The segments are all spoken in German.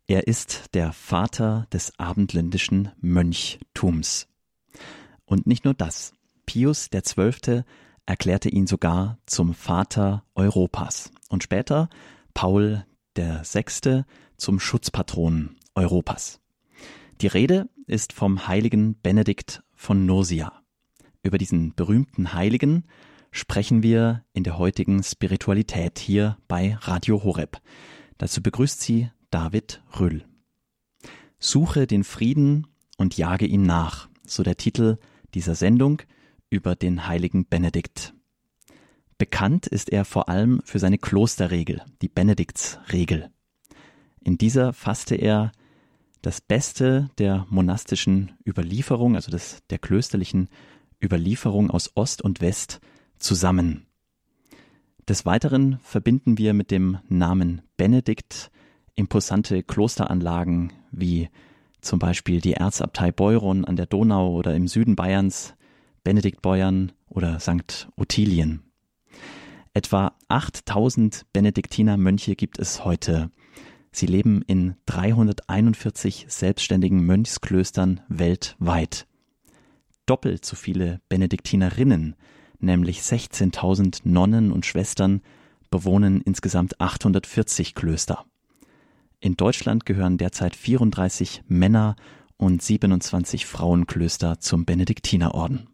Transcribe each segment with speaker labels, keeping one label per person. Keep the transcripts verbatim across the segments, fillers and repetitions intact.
Speaker 1: Er ist der Vater des abendländischen Mönchtums. Und nicht nur das. Pius der Zwölfte erklärte ihn sogar zum Vater Europas und später Paul der Sechste zum Schutzpatron Europas. Die Rede ist vom heiligen Benedikt von Nursia. Über diesen berühmten Heiligen sprechen wir in der heutigen Spiritualität hier bei Radio Horeb. Dazu begrüßt sie David Rüll. Suche den Frieden und jage ihm nach, so der Titel dieser Sendung über den heiligen Benedikt. Bekannt ist er vor allem für seine Klosterregel, die Benediktsregel. In dieser fasste er das Beste der monastischen Überlieferung, also des, der klösterlichen Überlieferung aus Ost und West zusammen. Des Weiteren verbinden wir mit dem Namen Benedikt imposante Klosteranlagen wie zum Beispiel die Erzabtei Beuron an der Donau oder im Süden Bayerns, Benediktbeuern oder Sankt Ottilien. Etwa achttausend Benediktinermönche gibt es heute. Sie leben in dreihunderteinundvierzig selbstständigen Mönchsklöstern weltweit. Doppelt so viele Benediktinerinnen, nämlich sechzehntausend Nonnen und Schwestern, bewohnen insgesamt achthundertvierzig Klöster. In Deutschland gehören derzeit vierunddreißig Männer- und siebenundzwanzig Frauenklöster zum Benediktinerorden.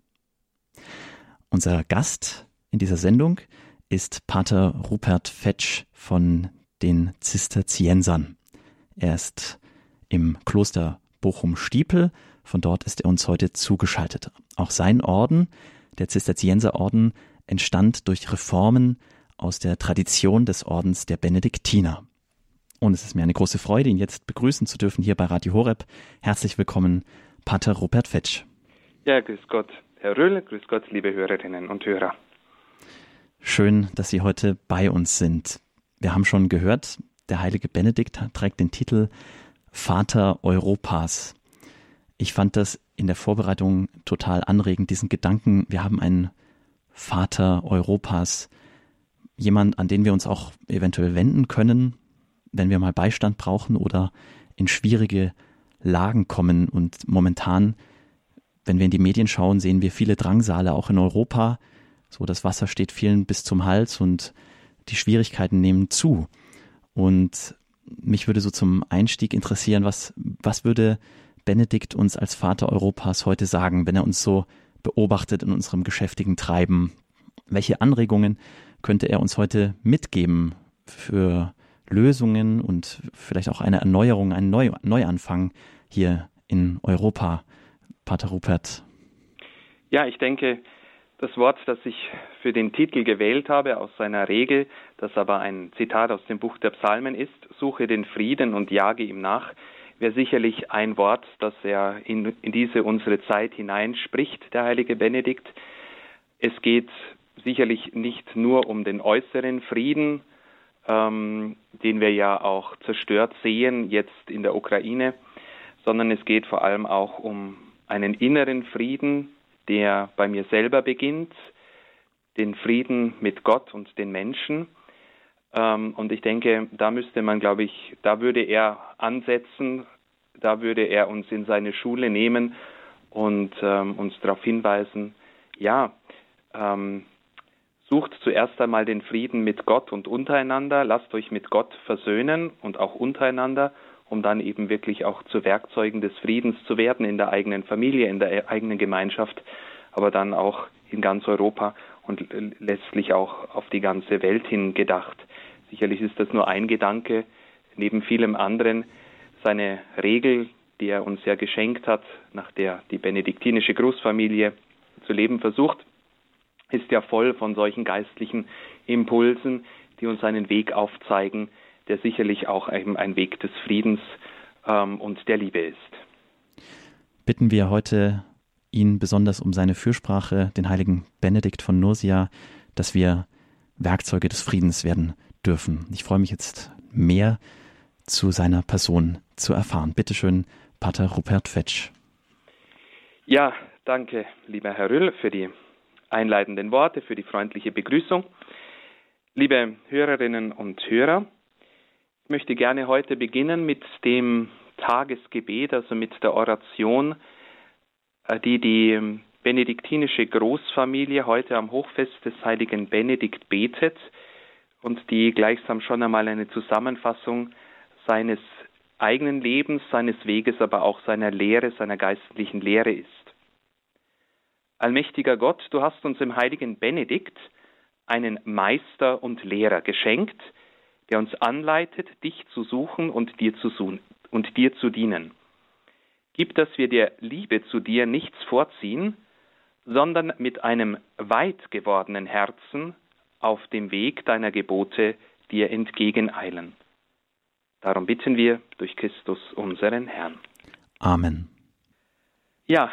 Speaker 1: Unser Gast in dieser Sendung ist Pater Rupert Fetsch von den Zisterziensern. Er ist im Kloster Bochum-Stiepel, von dort ist er uns heute zugeschaltet. Auch sein Orden, der Zisterzienserorden, entstand durch Reformen aus der Tradition des Ordens der Benediktiner. Und es ist mir eine große Freude, ihn jetzt begrüßen zu dürfen hier bei Radio Horeb. Herzlich willkommen, Pater Rupert Fetsch.
Speaker 2: Ja, grüß Gott, Herr Röhl, grüß Gott, liebe Hörerinnen und Hörer.
Speaker 1: Schön, dass Sie heute bei uns sind. Wir haben schon gehört, der heilige Benedikt trägt den Titel Vater Europas. Ich fand das in der Vorbereitung total anregend, diesen Gedanken, wir haben einen Vater Europas, jemand, an den wir uns auch eventuell wenden können, wenn wir mal Beistand brauchen oder in schwierige Lagen kommen. Und momentan, wenn wir in die Medien schauen, sehen wir viele Drangsale, auch in Europa. So, das Wasser steht vielen bis zum Hals und die Schwierigkeiten nehmen zu. Und mich würde so zum Einstieg interessieren, was, was würde Benedikt uns als Vater Europas heute sagen, wenn er uns so beobachtet in unserem geschäftigen Treiben? Welche Anregungen könnte er uns heute mitgeben für Lösungen und vielleicht auch eine Erneuerung, einen Neu- Neuanfang hier in Europa, Pater Rupert?
Speaker 2: Ja, ich denke, das Wort, das ich für den Titel gewählt habe, aus seiner Regel, das aber ein Zitat aus dem Buch der Psalmen ist, suche den Frieden und jage ihm nach, wäre sicherlich ein Wort, das er in, in diese unsere Zeit hineinspricht, der heilige Benedikt. Es geht sicherlich nicht nur um den äußeren Frieden, ähm, den wir ja auch zerstört sehen, jetzt in der Ukraine, sondern es geht vor allem auch um einen inneren Frieden, der bei mir selber beginnt, den Frieden mit Gott und den Menschen. Ähm, und ich denke, da müsste man, glaube ich, da würde er ansetzen, da würde er uns in seine Schule nehmen und ähm, uns darauf hinweisen, ja, ähm, sucht zuerst einmal den Frieden mit Gott und untereinander, lasst euch mit Gott versöhnen und auch untereinander, um dann eben wirklich auch zu Werkzeugen des Friedens zu werden in der eigenen Familie, in der eigenen Gemeinschaft, aber dann auch in ganz Europa und letztlich auch auf die ganze Welt hin gedacht. Sicherlich ist das nur ein Gedanke, neben vielem anderen. Seine Regel, die er uns ja geschenkt hat, nach der die benediktinische Großfamilie zu leben versucht, ist ja voll von solchen geistlichen Impulsen, die uns einen Weg aufzeigen, der sicherlich auch ein, ein Weg des Friedens ähm, und der Liebe ist.
Speaker 1: Bitten wir heute ihn besonders um seine Fürsprache, den heiligen Benedikt von Nursia, dass wir Werkzeuge des Friedens werden dürfen. Ich freue mich jetzt mehr zu seiner Person zu erfahren. Bitte schön, Pater Rupert Fetsch.
Speaker 2: Ja, danke, lieber Herr Rüll, für die einleitenden Worte, für die freundliche Begrüßung. Liebe Hörerinnen und Hörer, Ich möchte gerne heute beginnen mit dem Tagesgebet, also mit der Oration, die die benediktinische Großfamilie heute am Hochfest des heiligen Benedikt betet und die gleichsam schon einmal eine Zusammenfassung seines eigenen Lebens, seines Weges, aber auch seiner Lehre, seiner geistlichen Lehre ist. Allmächtiger Gott, du hast uns im heiligen Benedikt einen Meister und Lehrer geschenkt, der uns anleitet, dich zu suchen und dir zu, und dir zu dienen. Gib, dass wir der Liebe zu dir nichts vorziehen, sondern mit einem weit gewordenen Herzen auf dem Weg deiner Gebote dir entgegeneilen. Darum bitten wir durch Christus unseren Herrn.
Speaker 1: Amen.
Speaker 2: Ja,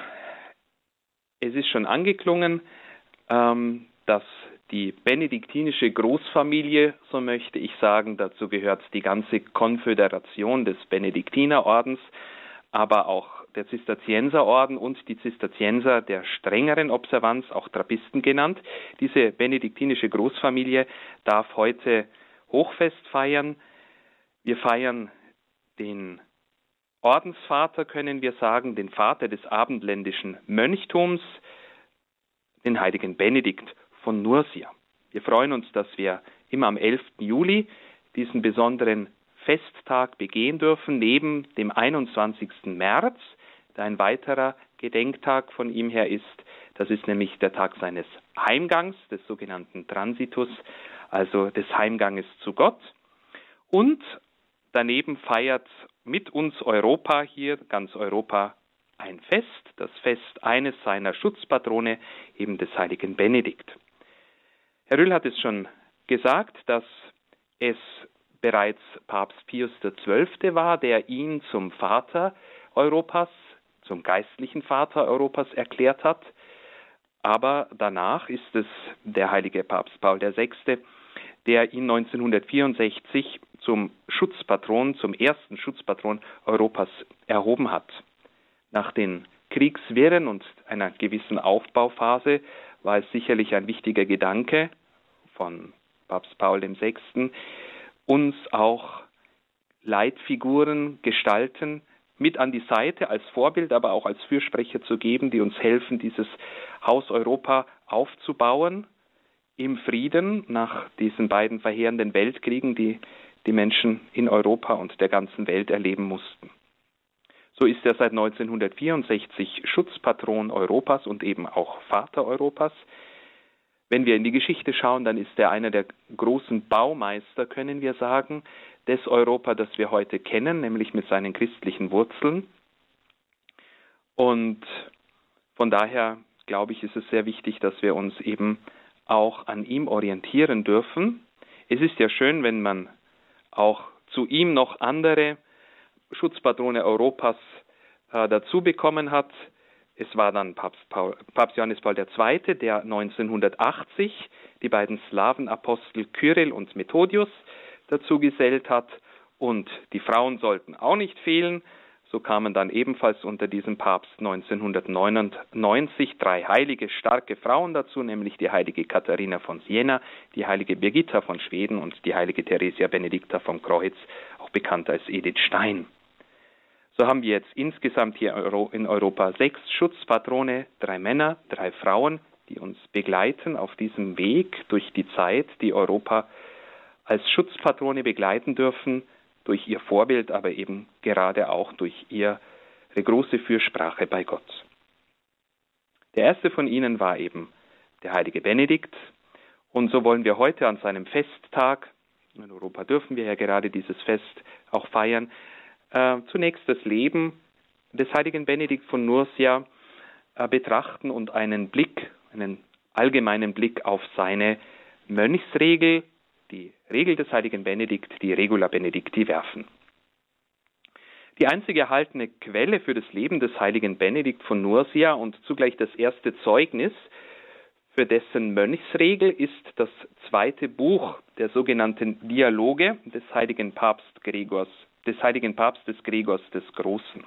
Speaker 2: es ist schon angeklungen, ähm, dass die benediktinische Großfamilie, so möchte ich sagen, dazu gehört die ganze Konföderation des Benediktinerordens, aber auch der Zisterzienserorden und die Zisterzienser der strengeren Observanz, auch Trappisten genannt. Diese benediktinische Großfamilie darf heute Hochfest feiern. Wir feiern den Ordensvater, können wir sagen, den Vater des abendländischen Mönchtums, den heiligen Benedikt von Nursia. Wir freuen uns, dass wir immer am elften Juli diesen besonderen Festtag begehen dürfen, neben dem einundzwanzigsten März, der ein weiterer Gedenktag von ihm her ist. Das ist nämlich der Tag seines Heimgangs, des sogenannten Transitus, also des Heimganges zu Gott. Und daneben feiert mit uns Europa hier, ganz Europa, ein Fest, das Fest eines seiner Schutzpatrone, eben des heiligen Benedikt. Herr Rühl hat es schon gesagt, dass es bereits Papst Pius der Zwölfte war, der ihn zum Vater Europas, zum geistlichen Vater Europas erklärt hat. Aber danach ist es der heilige Papst Paul der Sechste, der ihn neunzehnhundertvierundsechzig zum Schutzpatron, zum ersten Schutzpatron Europas erhoben hat. Nach den Kriegswirren und einer gewissen Aufbauphase war es sicherlich ein wichtiger Gedanke von Papst Paul der Sechste, uns auch Leitfiguren, Gestalten mit an die Seite als Vorbild, aber auch als Fürsprecher zu geben, die uns helfen, dieses Haus Europa aufzubauen im Frieden nach diesen beiden verheerenden Weltkriegen, die die Menschen in Europa und der ganzen Welt erleben mussten. So ist er seit neunzehnhundertvierundsechzig Schutzpatron Europas und eben auch Vater Europas. Wenn wir in die Geschichte schauen, dann ist er einer der großen Baumeister, können wir sagen, des Europa, das wir heute kennen, nämlich mit seinen christlichen Wurzeln. Und von daher, glaube ich, ist es sehr wichtig, dass wir uns eben auch an ihm orientieren dürfen. Es ist ja schön, wenn man auch zu ihm noch andere Schutzpatrone Europas äh, dazu bekommen hat. Es war dann Papst, Paul, Papst Johannes Paul der Zweite, der neunzehnhundertachtzig die beiden Slawenapostel Kyrill und Methodius dazu gesellt hat. Und die Frauen sollten auch nicht fehlen. So kamen dann ebenfalls unter diesem Papst neunzehnhundertneunundneunzig drei heilige, starke Frauen dazu, nämlich die heilige Katharina von Siena, die heilige Birgitta von Schweden und die heilige Theresia Benedicta vom Kreuz, auch bekannt als Edith Stein. So haben wir jetzt insgesamt hier in Europa sechs Schutzpatrone, drei Männer, drei Frauen, die uns begleiten auf diesem Weg durch die Zeit, die Europa als Schutzpatrone begleiten dürfen, durch ihr Vorbild, aber eben gerade auch durch ihre große Fürsprache bei Gott. Der erste von ihnen war eben der heilige Benedikt. Und so wollen wir heute an seinem Festtag, in Europa dürfen wir ja gerade dieses Fest auch feiern, äh, zunächst das Leben des heiligen Benedikt von Nursia äh, betrachten und einen Blick, einen allgemeinen Blick auf seine Mönchsregel, die Regel des heiligen Benedikt, die Regula Benedicti, werfen. Die einzige erhaltene Quelle für das Leben des heiligen Benedikt von Nursia und zugleich das erste Zeugnis für dessen Mönchsregel ist das zweite Buch der sogenannten Dialoge des heiligen Papst Gregors, des heiligen Papstes Gregors des Großen.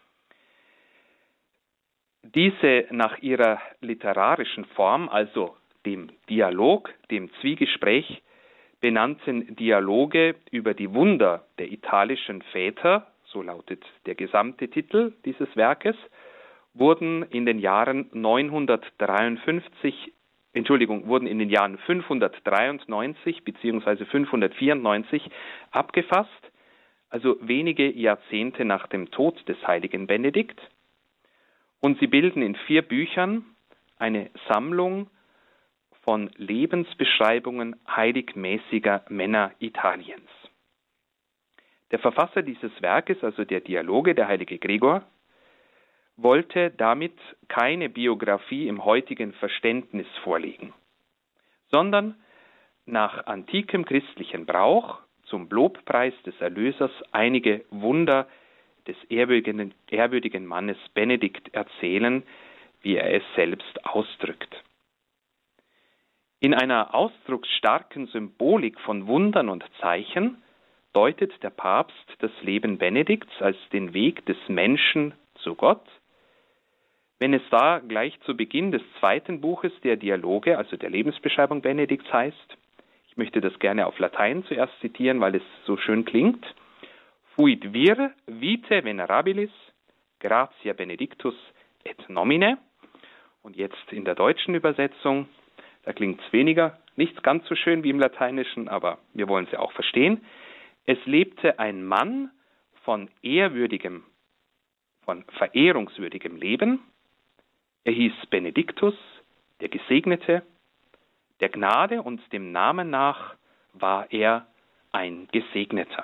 Speaker 2: Diese nach ihrer literarischen Form, also dem Dialog, dem Zwiegespräch, benannten Dialoge über die Wunder der italischen Väter, so lautet der gesamte Titel dieses Werkes, wurden in den Jahren neunhundertdreiundfünfzig, Entschuldigung, wurden in den Jahren fünfhundertdreiundneunzig bzw. fünfhundertvierundneunzig abgefasst, also wenige Jahrzehnte nach dem Tod des heiligen Benedikt. Und sie bilden in vier Büchern eine Sammlung von Lebensbeschreibungen heiligmäßiger Männer Italiens. Der Verfasser dieses Werkes, also der Dialoge, der heilige Gregor, wollte damit keine Biografie im heutigen Verständnis vorlegen, sondern nach antikem christlichen Brauch zum Lobpreis des Erlösers einige Wunder des ehrwürdigen, ehrwürdigen Mannes Benedikt erzählen, wie er es selbst ausdrückt. In einer ausdrucksstarken Symbolik von Wundern und Zeichen deutet der Papst das Leben Benedikts als den Weg des Menschen zu Gott. Wenn es da gleich zu Beginn des zweiten Buches der Dialoge, also der Lebensbeschreibung Benedikts heißt, ich möchte das gerne auf Latein zuerst zitieren, weil es so schön klingt, Fuit vir vitae venerabilis, gratia benedictus et nomine. Und jetzt in der deutschen Übersetzung, da klingt es weniger, nicht ganz so schön wie im Lateinischen, aber wir wollen es ja auch verstehen. Es lebte ein Mann von ehrwürdigem, von verehrungswürdigem Leben. Er hieß Benedictus, der Gesegnete. Der Gnade und dem Namen nach war er ein Gesegneter.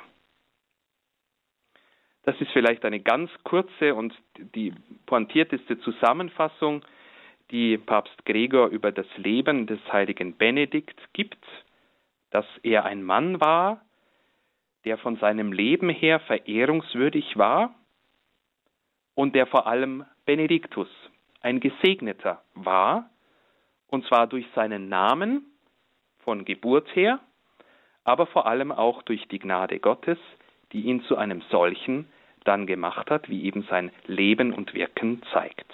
Speaker 2: Das ist vielleicht eine ganz kurze und die pointierteste Zusammenfassung, die Papst Gregor über das Leben des heiligen Benedikt gibt, dass er ein Mann war, der von seinem Leben her verehrungswürdig war und der vor allem Benedictus, ein Gesegneter war, und zwar durch seinen Namen von Geburt her, aber vor allem auch durch die Gnade Gottes, die ihn zu einem solchen dann gemacht hat, wie eben sein Leben und Wirken zeigt.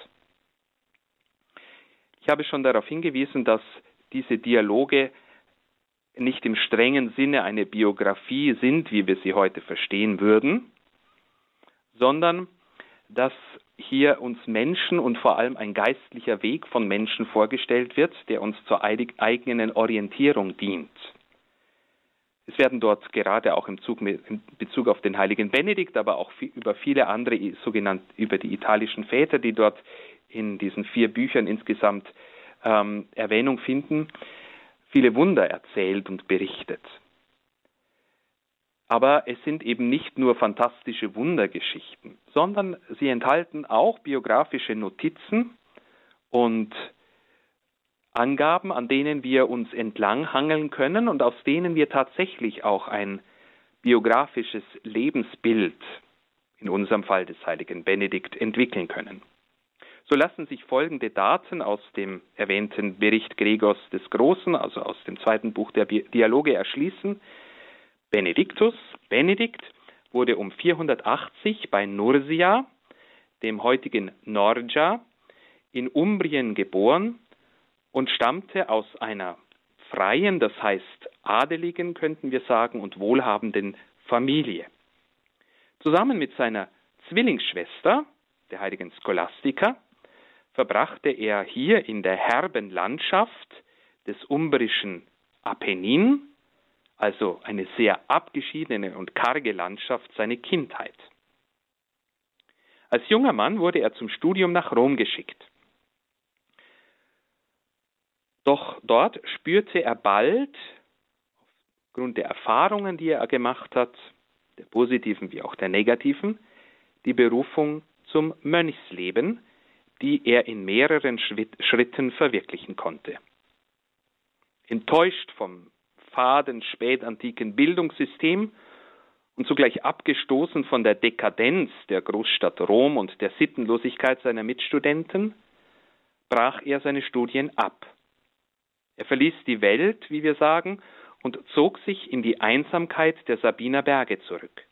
Speaker 2: Ich habe schon darauf hingewiesen, dass diese Dialoge nicht im strengen Sinne eine Biografie sind, wie wir sie heute verstehen würden, sondern dass hier uns Menschen und vor allem ein geistlicher Weg von Menschen vorgestellt wird, der uns zur eigenen Orientierung dient. Es werden dort gerade auch im Bezug auf den heiligen Benedikt, aber auch über viele andere, sogenannte über die italischen Väter, die dort in diesen vier Büchern insgesamt ähm, Erwähnung finden, viele Wunder erzählt und berichtet. Aber es sind eben nicht nur fantastische Wundergeschichten, sondern sie enthalten auch biografische Notizen und Angaben, an denen wir uns entlanghangeln können und aus denen wir tatsächlich auch ein biografisches Lebensbild, in unserem Fall des heiligen Benedikt, entwickeln können. So lassen sich folgende Daten aus dem erwähnten Bericht Gregors des Großen, also aus dem zweiten Buch der Dialoge, erschließen. Benedictus, Benedikt, wurde um vierhundertachtzig bei Nursia, dem heutigen Norgia, in Umbrien geboren und stammte aus einer freien, das heißt adeligen, könnten wir sagen, und wohlhabenden Familie. Zusammen mit seiner Zwillingsschwester, der heiligen Scholastica, verbrachte er hier in der herben Landschaft des umbrischen Apennin, also eine sehr abgeschiedene und karge Landschaft, seine Kindheit. Als junger Mann wurde er zum Studium nach Rom geschickt. Doch dort spürte er bald, aufgrund der Erfahrungen, die er gemacht hat, der positiven wie auch der negativen, die Berufung zum Mönchsleben, die er in mehreren Schritten verwirklichen konnte. Enttäuscht vom faden spätantiken Bildungssystem und zugleich abgestoßen von der Dekadenz der Großstadt Rom und der Sittenlosigkeit seiner Mitstudenten, brach er seine Studien ab. Er verließ die Welt, wie wir sagen, und zog sich in die Einsamkeit der Sabiner Berge zurück.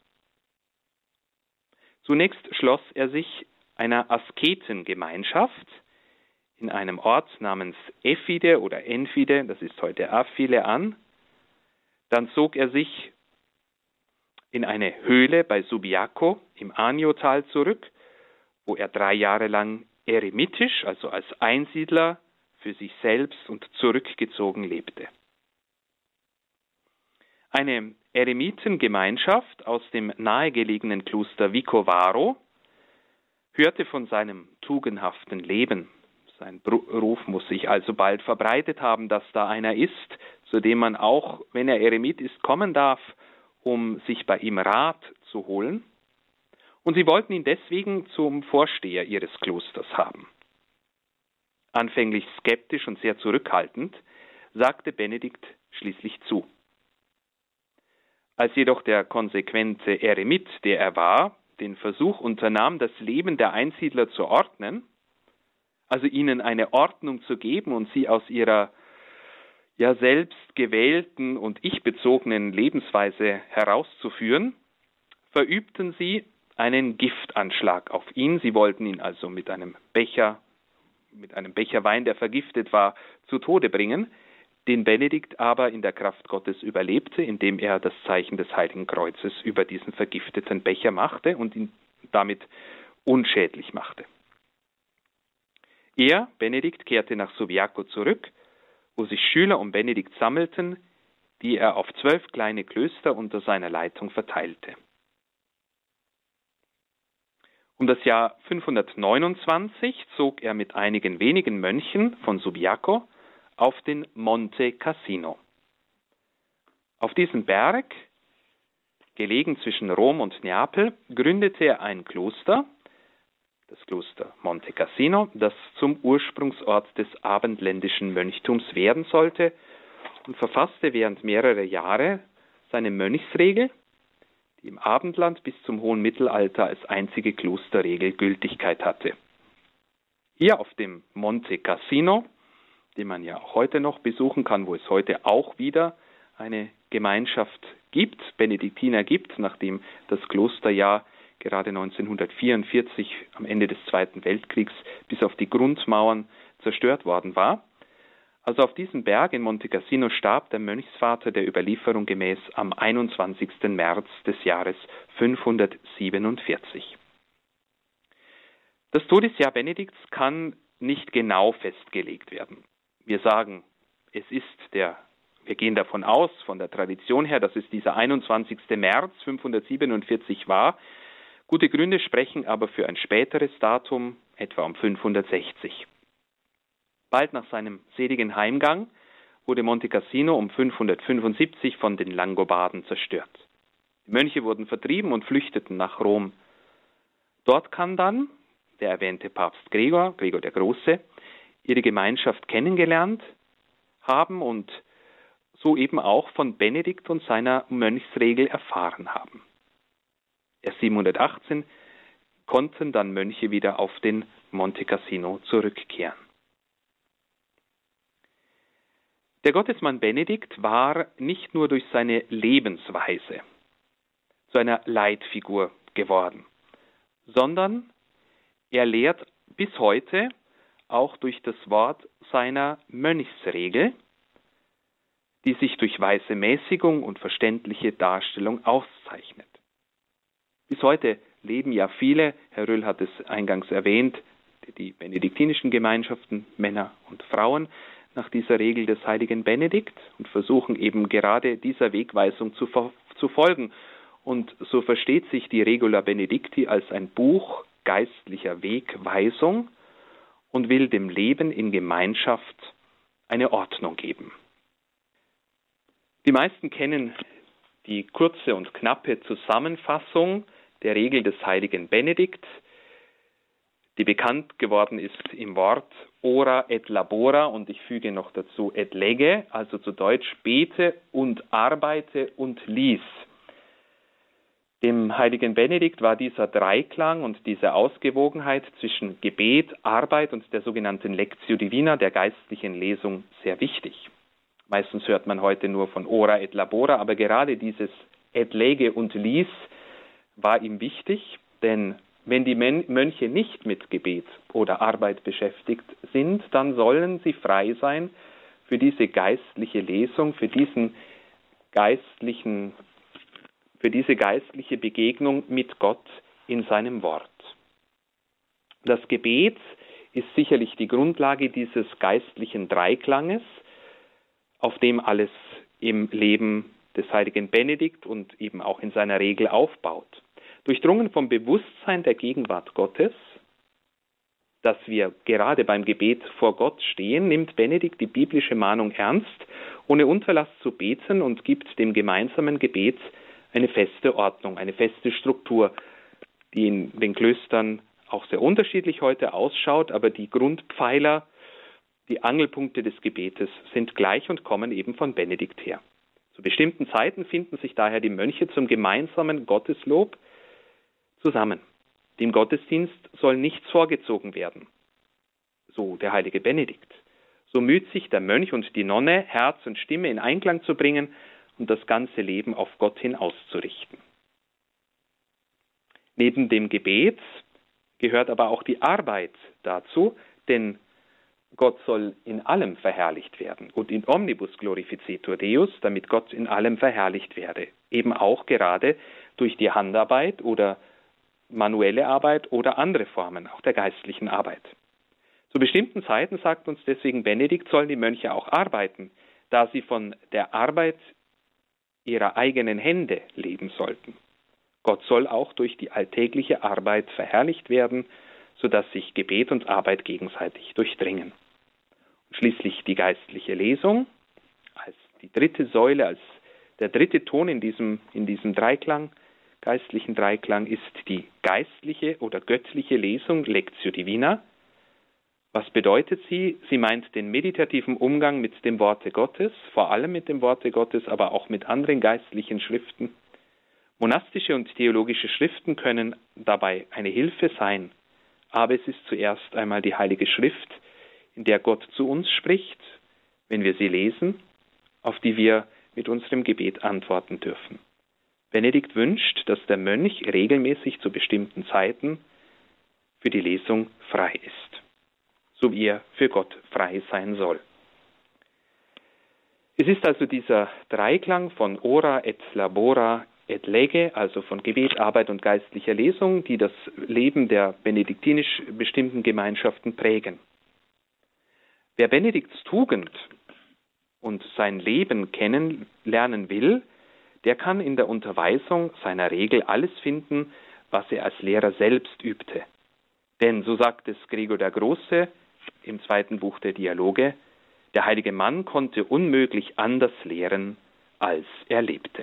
Speaker 2: Zunächst schloss er sich einer Asketengemeinschaft in einem Ort namens Effide oder Enfide, das ist heute Affile, an. Dann zog er sich in eine Höhle bei Subiaco im Anio-Tal zurück, wo er drei Jahre lang eremitisch, also als Einsiedler, für sich selbst und zurückgezogen lebte. Eine Eremitengemeinschaft aus dem nahegelegenen Kloster Vicovaro hörte von seinem tugendhaften Leben. Sein Ruf muss sich also bald verbreitet haben, dass da einer ist, zu dem man auch, wenn er Eremit ist, kommen darf, um sich bei ihm Rat zu holen. Und sie wollten ihn deswegen zum Vorsteher ihres Klosters haben. Anfänglich skeptisch und sehr zurückhaltend, sagte Benedikt schließlich zu. Als jedoch der konsequente Eremit, der er war, den Versuch unternahm, das Leben der Einsiedler zu ordnen, also ihnen eine Ordnung zu geben und sie aus ihrer ja selbst gewählten und ich-bezogenen Lebensweise herauszuführen, verübten sie einen Giftanschlag auf ihn. Sie wollten ihn also mit einem Becher, mit einem Becher Wein, der vergiftet war, zu Tode bringen, den Benedikt aber in der Kraft Gottes überlebte, indem er das Zeichen des Heiligen Kreuzes über diesen vergifteten Becher machte und ihn damit unschädlich machte. Er, Benedikt, kehrte nach Subiaco zurück, wo sich Schüler um Benedikt sammelten, die er auf zwölf kleine Klöster unter seiner Leitung verteilte. Um das Jahr fünfhundertneunundzwanzig zog er mit einigen wenigen Mönchen von Subiaco auf den Monte Cassino. Auf diesem Berg, gelegen zwischen Rom und Neapel, gründete er ein Kloster, das Kloster Monte Cassino, das zum Ursprungsort des abendländischen Mönchtums werden sollte, und verfasste während mehrerer Jahre seine Mönchsregel, die im Abendland bis zum hohen Mittelalter als einzige Klosterregel Gültigkeit hatte. Hier auf dem Monte Cassino, den man ja auch heute noch besuchen kann, wo es heute auch wieder eine Gemeinschaft gibt, Benediktiner gibt, nachdem das Kloster ja gerade neunzehnhundertvierundvierzig am Ende des Zweiten Weltkriegs bis auf die Grundmauern zerstört worden war. Also auf diesem Berg in Monte Cassino starb der Mönchsvater der Überlieferung gemäß am einundzwanzigsten März des Jahres fünfhundertsiebenundvierzig. Das Todesjahr Benedikts kann nicht genau festgelegt werden. Wir sagen, es ist der, wir gehen davon aus, von der Tradition her, dass es dieser einundzwanzigsten März fünfhundertsiebenundvierzig war. Gute Gründe sprechen aber für ein späteres Datum, etwa um fünfhundertsechzig. Bald nach seinem seligen Heimgang wurde Monte Cassino um fünfhundertfünfundsiebzig von den Langobarden zerstört. Die Mönche wurden vertrieben und flüchteten nach Rom. Dort kann dann der erwähnte Papst Gregor, Gregor der Große, ihre Gemeinschaft kennengelernt haben und so eben auch von Benedikt und seiner Mönchsregel erfahren haben. Erst siebenhundertachtzehn konnten dann Mönche wieder auf den Monte Cassino zurückkehren. Der Gottesmann Benedikt war nicht nur durch seine Lebensweise zu einer Leitfigur geworden, sondern er lehrt bis heute auch durch das Wort seiner Mönchsregel, die sich durch weise Mäßigung und verständliche Darstellung auszeichnet. Bis heute leben ja viele, Herr Röhl hat es eingangs erwähnt, die benediktinischen Gemeinschaften, Männer und Frauen, nach dieser Regel des heiligen Benedikt und versuchen eben gerade dieser Wegweisung zu, zu folgen. Und so versteht sich die Regula Benedicti als ein Buch geistlicher Wegweisung und will dem Leben in Gemeinschaft eine Ordnung geben. Die meisten kennen die kurze und knappe Zusammenfassung der Regel des heiligen Benedikt, die bekannt geworden ist im Wort ora et labora, und ich füge noch dazu et lege, also zu Deutsch bete und arbeite und lies. Dem heiligen Benedikt war dieser Dreiklang und diese Ausgewogenheit zwischen Gebet, Arbeit und der sogenannten Lectio Divina, der geistlichen Lesung, sehr wichtig. Meistens hört man heute nur von ora et labora, aber gerade dieses et lege und lies war ihm wichtig, denn wenn die Mönche nicht mit Gebet oder Arbeit beschäftigt sind, dann sollen sie frei sein für diese geistliche Lesung, für diesen geistlichen, für diese geistliche Begegnung mit Gott in seinem Wort. Das Gebet ist sicherlich die Grundlage dieses geistlichen Dreiklanges, auf dem alles im Leben des heiligen Benedikt und eben auch in seiner Regel aufbaut. Durchdrungen vom Bewusstsein der Gegenwart Gottes, dass wir gerade beim Gebet vor Gott stehen, nimmt Benedikt die biblische Mahnung ernst, ohne Unterlass zu beten und gibt dem gemeinsamen Gebet eine feste Ordnung, eine feste Struktur, die in den Klöstern auch sehr unterschiedlich heute ausschaut, aber die Grundpfeiler, die Angelpunkte des Gebetes sind gleich und kommen eben von Benedikt her. Zu bestimmten Zeiten finden sich daher die Mönche zum gemeinsamen Gotteslob zusammen. Dem Gottesdienst soll nichts vorgezogen werden, so der heilige Benedikt. So müht sich der Mönch und die Nonne, Herz und Stimme in Einklang zu bringen und das ganze Leben auf Gott hin auszurichten. Neben dem Gebet gehört aber auch die Arbeit dazu, denn Gott soll in allem verherrlicht werden und in omnibus glorificetur Deus, damit Gott in allem verherrlicht werde. Eben auch gerade durch die Handarbeit oder manuelle Arbeit oder andere Formen, auch der geistlichen Arbeit. Zu bestimmten Zeiten, sagt uns deswegen Benedikt, sollen die Mönche auch arbeiten, da sie von der Arbeit ihrer eigenen Hände leben sollten. Gott soll auch durch die alltägliche Arbeit verherrlicht werden, sodass sich Gebet und Arbeit gegenseitig durchdringen. Und schließlich die geistliche Lesung als die dritte Säule, als der dritte Ton in diesem, in diesem Dreiklang, geistlichen Dreiklang, ist die geistliche oder göttliche Lesung, Lectio Divina. Was bedeutet sie? Sie meint den meditativen Umgang mit dem Worte Gottes, vor allem mit dem Worte Gottes, aber auch mit anderen geistlichen Schriften. Monastische und theologische Schriften können dabei eine Hilfe sein, aber es ist zuerst einmal die Heilige Schrift, in der Gott zu uns spricht, wenn wir sie lesen, auf die wir mit unserem Gebet antworten dürfen. Benedikt wünscht, dass der Mönch regelmäßig zu bestimmten Zeiten für die Lesung frei ist, so wie er für Gott frei sein soll. Es ist also dieser Dreiklang von Ora et Labora et Lege, also von Gebet, Arbeit und geistlicher Lesung, die das Leben der benediktinisch bestimmten Gemeinschaften prägen. Wer Benedikts Tugend und sein Leben kennenlernen will, der kann in der Unterweisung seiner Regel alles finden, was er als Lehrer selbst übte. Denn, so sagt es Gregor der Große im zweiten Buch der Dialoge, der heilige Mann konnte unmöglich anders lehren, als er lebte.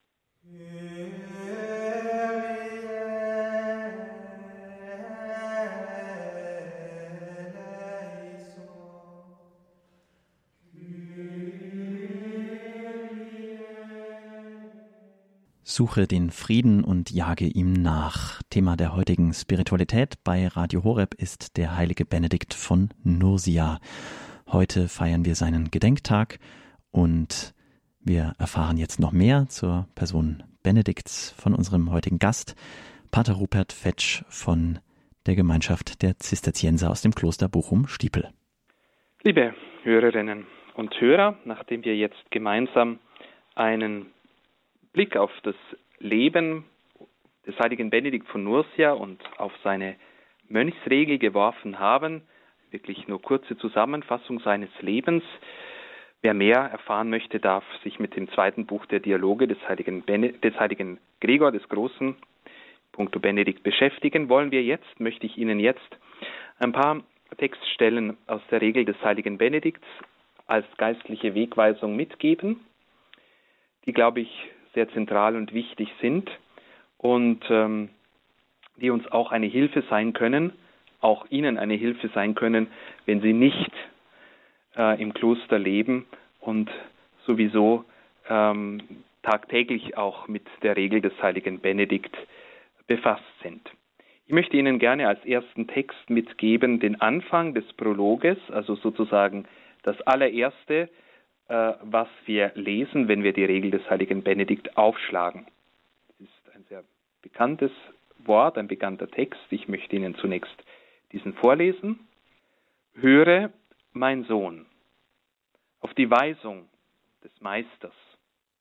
Speaker 1: Suche den Frieden und jage ihm nach. Thema der heutigen Spiritualität bei Radio Horeb ist der heilige Benedikt von Nursia. Heute feiern wir seinen Gedenktag und wir erfahren jetzt noch mehr zur Person Benedikts von unserem heutigen Gast, Pater Rupert Fetsch von der Gemeinschaft der Zisterzienser aus dem Kloster Bochum-Stiepel.
Speaker 2: Liebe Hörerinnen und Hörer, nachdem wir jetzt gemeinsam einen Blick auf das Leben des heiligen Benedikt von Nursia und auf seine Mönchsregel geworfen haben, wirklich nur kurze Zusammenfassung seines Lebens. Wer mehr erfahren möchte, darf sich mit dem zweiten Buch der Dialoge des heiligen, Bene, des heiligen Gregor des Großen, puncto Benedikt, beschäftigen. Wollen wir jetzt, möchte ich Ihnen jetzt ein paar Textstellen aus der Regel des heiligen Benedikts als geistliche Wegweisung mitgeben, die, glaube ich, sehr zentral und wichtig sind und ähm, die uns auch eine Hilfe sein können, auch Ihnen eine Hilfe sein können, wenn Sie nicht äh, im Kloster leben und sowieso ähm, tagtäglich auch mit der Regel des heiligen Benedikt befasst sind. Ich möchte Ihnen gerne als ersten Text mitgeben den Anfang des Prologes, also sozusagen das allererste, was wir lesen, wenn wir die Regel des heiligen Benedikt aufschlagen. Das ist ein sehr bekanntes Wort, ein bekannter Text. Ich möchte Ihnen zunächst diesen vorlesen. Höre, mein Sohn, auf die Weisung des Meisters.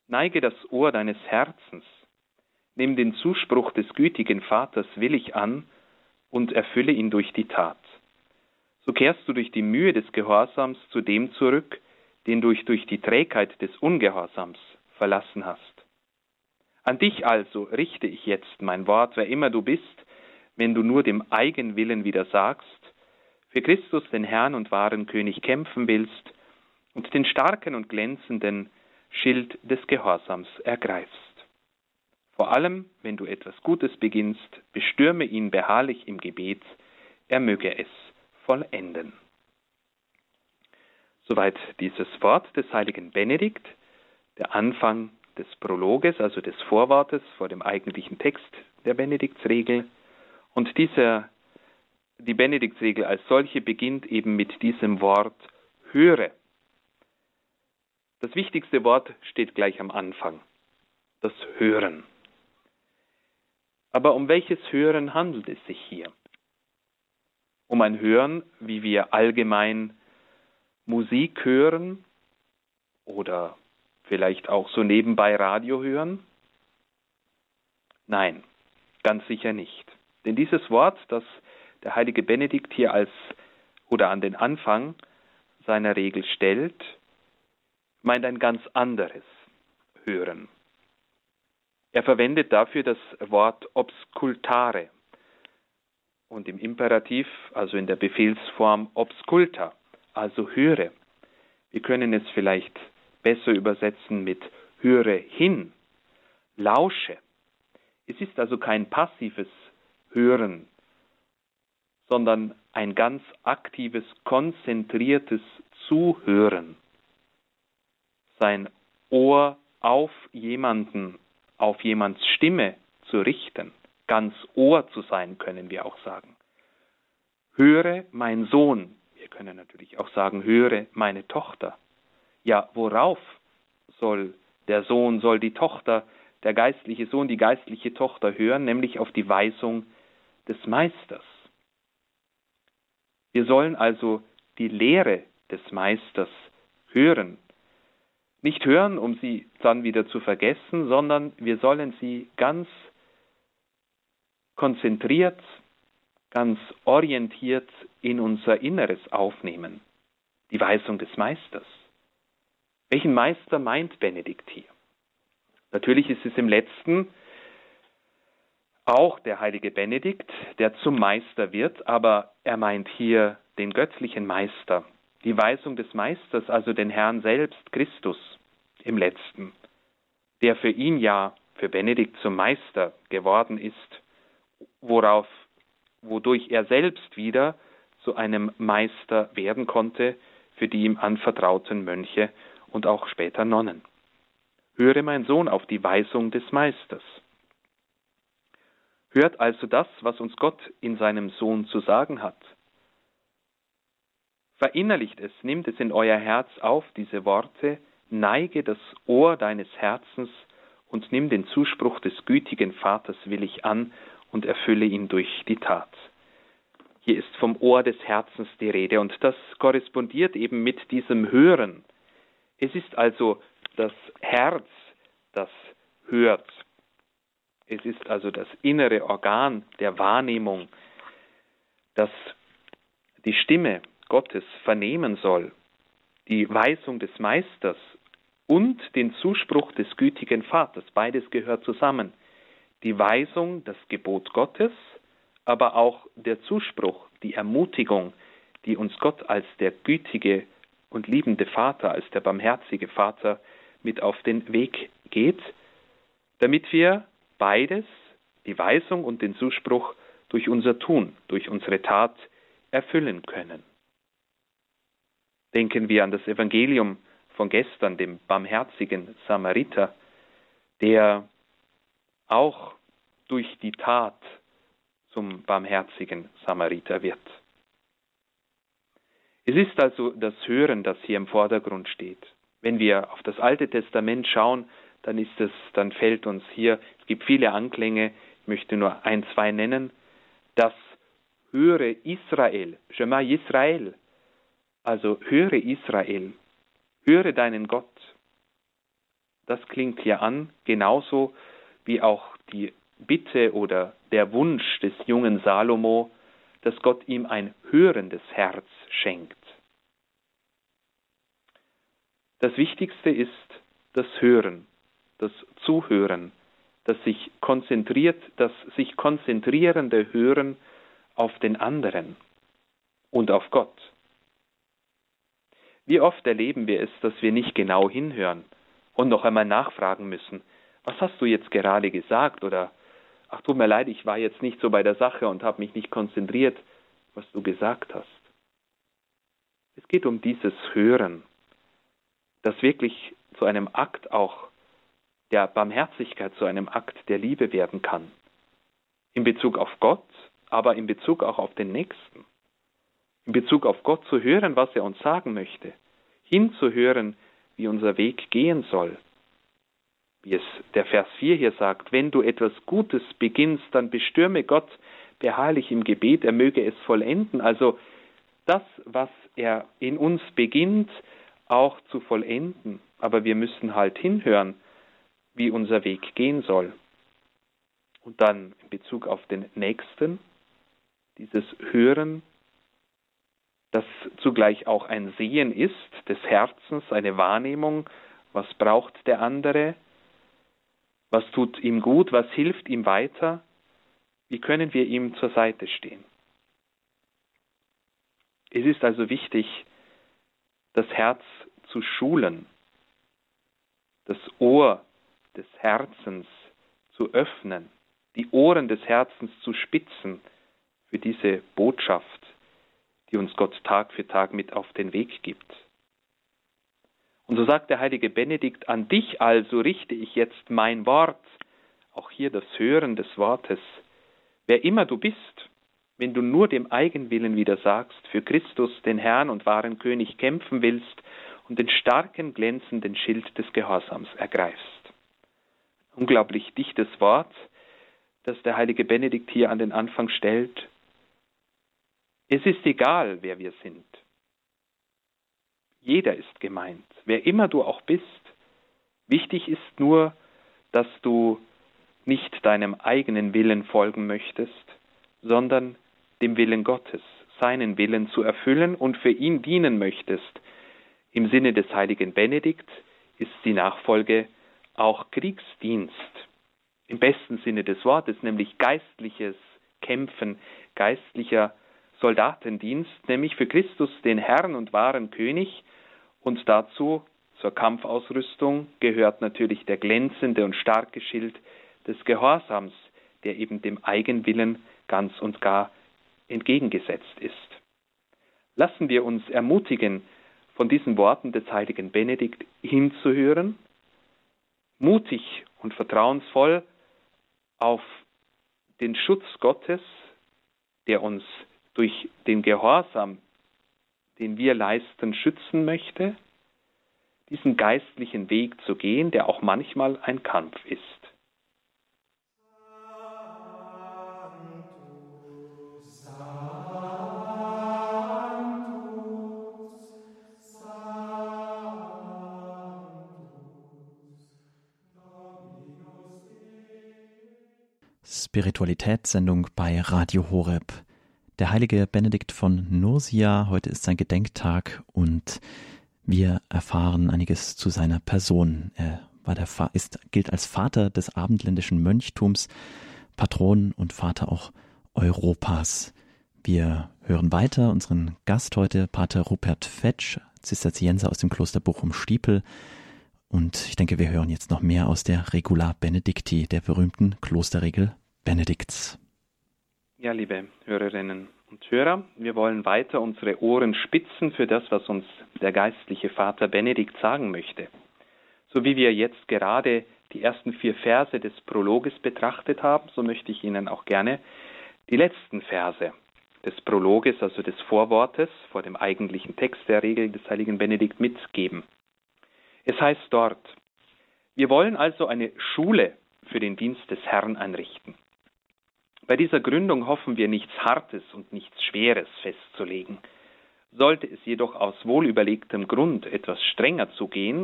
Speaker 2: Neige das Ohr deines Herzens, nimm den Zuspruch des gütigen Vaters willig an und erfülle ihn durch die Tat. So kehrst du durch die Mühe des Gehorsams zu dem zurück, den du durch die Trägheit des Ungehorsams verlassen hast. An dich also richte ich jetzt mein Wort, wer immer du bist, wenn du nur dem Eigenwillen widersagst, für Christus, den Herrn und wahren König, kämpfen willst und den starken und glänzenden Schild des Gehorsams ergreifst. Vor allem, wenn du etwas Gutes beginnst, bestürme ihn beharrlich im Gebet, er möge es vollenden. Soweit dieses Wort des heiligen Benedikt, der Anfang des Prologes, also des Vorwortes vor dem eigentlichen Text der Benediktsregel. Und dieser, die Benediktsregel als solche beginnt eben mit diesem Wort höre. Das wichtigste Wort steht gleich am Anfang, das Hören. Aber um welches Hören handelt es sich hier? Um ein Hören, wie wir allgemein Musik hören oder vielleicht auch so nebenbei Radio hören? Nein, ganz sicher nicht. Denn dieses Wort, das der heilige Benedikt hier als oder an den Anfang seiner Regel stellt, meint ein ganz anderes Hören. Er verwendet dafür das Wort obscultare und im Imperativ, also in der Befehlsform obsculta, also höre. Wir können es vielleicht besser übersetzen mit höre hin, lausche. Es ist also kein passives Hören, sondern ein ganz aktives, konzentriertes Zuhören. Sein Ohr auf jemanden, auf jemands Stimme zu richten, ganz Ohr zu sein, können wir auch sagen. Höre, mein Sohn. Wir können natürlich auch sagen, höre, meine Tochter. Ja, worauf soll der Sohn, soll die Tochter, der geistliche Sohn, die geistliche Tochter hören? Nämlich auf die Weisung des Meisters. Wir sollen also die Lehre des Meisters hören. Nicht hören, um sie dann wieder zu vergessen, sondern wir sollen sie ganz konzentriert, ganz orientiert in unser Inneres aufnehmen. Die Weisung des Meisters. Welchen Meister meint Benedikt hier? Natürlich ist es im letzten auch der heilige Benedikt, der zum Meister wird, aber er meint hier den göttlichen Meister, die Weisung des Meisters, also den Herrn selbst, Christus, im letzten, der für ihn ja, für Benedikt zum Meister geworden ist, worauf, wodurch er selbst wieder zu einem Meister werden konnte für die ihm anvertrauten Mönche und auch später Nonnen. Höre, mein Sohn, auf die Weisung des Meisters. Hört also das, was uns Gott in seinem Sohn zu sagen hat. Verinnerlicht es, nimmt es in euer Herz auf, diese Worte, neige das Ohr deines Herzens und nimm den Zuspruch des gütigen Vaters willig an und erfülle ihn durch die Tat. Hier ist vom Ohr des Herzens die Rede und das korrespondiert eben mit diesem Hören. Es ist also das Herz, das hört. Es ist also das innere Organ der Wahrnehmung, das die Stimme Gottes vernehmen soll, die Weisung des Meisters und den Zuspruch des gütigen Vaters. Beides gehört zusammen. Die Weisung, das Gebot Gottes, aber auch der Zuspruch, die Ermutigung, die uns Gott als der gütige und liebende Vater, als der barmherzige Vater mit auf den Weg geht, damit wir beides, die Weisung und den Zuspruch, durch unser Tun, durch unsere Tat erfüllen können. Denken wir an das Evangelium von gestern, dem barmherzigen Samariter, der auch durch die Tat zum barmherzigen Samariter wird. Es ist also das Hören, das hier im Vordergrund steht. Wenn wir auf das Alte Testament schauen, dann ist es, dann fällt uns hier, es gibt viele Anklänge, ich möchte nur ein, zwei nennen, das höre Israel, Shema Yisrael, also höre Israel, höre deinen Gott. Das klingt hier an, genauso wie auch die Bitte oder der Wunsch des jungen Salomo, dass Gott ihm ein hörendes Herz schenkt. Das Wichtigste ist das Hören, das Zuhören, das sich konzentriert, das sich konzentrierende Hören auf den anderen und auf Gott. Wie oft erleben wir es, dass wir nicht genau hinhören und noch einmal nachfragen müssen, was hast du jetzt gerade gesagt? Oder, ach tut mir leid, ich war jetzt nicht so bei der Sache und habe mich nicht konzentriert, was du gesagt hast. Es geht um dieses Hören, das wirklich zu einem Akt auch der Barmherzigkeit, zu einem Akt der Liebe werden kann. In Bezug auf Gott, aber in Bezug auch auf den Nächsten. In Bezug auf Gott zu hören, was er uns sagen möchte. Hinzuhören, wie unser Weg gehen soll. Wie es der Vers vier hier sagt, wenn du etwas Gutes beginnst, dann bestürme Gott beharrlich im Gebet, er möge es vollenden. Also das, was er in uns beginnt, auch zu vollenden. Aber wir müssen halt hinhören, wie unser Weg gehen soll. Und dann in Bezug auf den Nächsten, dieses Hören, das zugleich auch ein Sehen ist des Herzens, eine Wahrnehmung, was braucht der andere, was tut ihm gut, was hilft ihm weiter, wie können wir ihm zur Seite stehen. Es ist also wichtig, das Herz zu schulen, das Ohr des Herzens zu öffnen, die Ohren des Herzens zu spitzen für diese Botschaft, die uns Gott Tag für Tag mit auf den Weg gibt. Und so sagt der heilige Benedikt, an dich also richte ich jetzt mein Wort, auch hier das Hören des Wortes. Wer immer du bist, wenn du nur dem Eigenwillen widersagst, für Christus, den Herrn und wahren König, kämpfen willst und den starken, glänzenden Schild des Gehorsams ergreifst. Unglaublich dichtes Wort, das der heilige Benedikt hier an den Anfang stellt. Es ist egal, wer wir sind. Jeder ist gemeint, wer immer du auch bist. Wichtig ist nur, dass du nicht deinem eigenen Willen folgen möchtest, sondern dem Willen Gottes, seinen Willen zu erfüllen und für ihn dienen möchtest. Im Sinne des heiligen Benedikt ist die Nachfolge auch Kriegsdienst. Im besten Sinne des Wortes, nämlich geistliches Kämpfen, geistlicher Soldatendienst, nämlich für Christus, den Herrn und wahren König. Und dazu, zur Kampfausrüstung, gehört natürlich der glänzende und starke Schild des Gehorsams, der eben dem Eigenwillen ganz und gar entgegengesetzt ist. Lassen wir uns ermutigen, von diesen Worten des heiligen Benedikt hinzuhören, mutig und vertrauensvoll auf den Schutz Gottes, der uns durch den Gehorsam, den wir leisten, schützen möchte, diesen geistlichen Weg zu gehen, der auch manchmal ein Kampf ist.
Speaker 1: Spiritualitätssendung bei Radio Horeb. Der heilige Benedikt von Nursia, heute ist sein Gedenktag und wir erfahren einiges zu seiner Person. Er war der, ist, gilt als Vater des abendländischen Mönchtums, Patron und Vater auch Europas. Wir hören weiter unseren Gast heute, Pater Rupert Fetsch, Zisterzienser aus dem Kloster Bochum-Stiepel. Und ich denke, wir hören jetzt noch mehr aus der Regula Benedicti, der berühmten Klosterregel Benedikts.
Speaker 2: Ja, liebe Hörerinnen und Hörer, wir wollen weiter unsere Ohren spitzen für das, was uns der geistliche Vater Benedikt sagen möchte. So wie wir jetzt gerade die ersten vier Verse des Prologes betrachtet haben, so möchte ich Ihnen auch gerne die letzten Verse des Prologes, also des Vorwortes vor dem eigentlichen Text der Regel des heiligen Benedikt mitgeben. Es heißt dort: Wir wollen also eine Schule für den Dienst des Herrn einrichten. Bei dieser Gründung hoffen wir, nichts Hartes und nichts Schweres festzulegen. Sollte es jedoch aus wohlüberlegtem Grund etwas strenger zugehen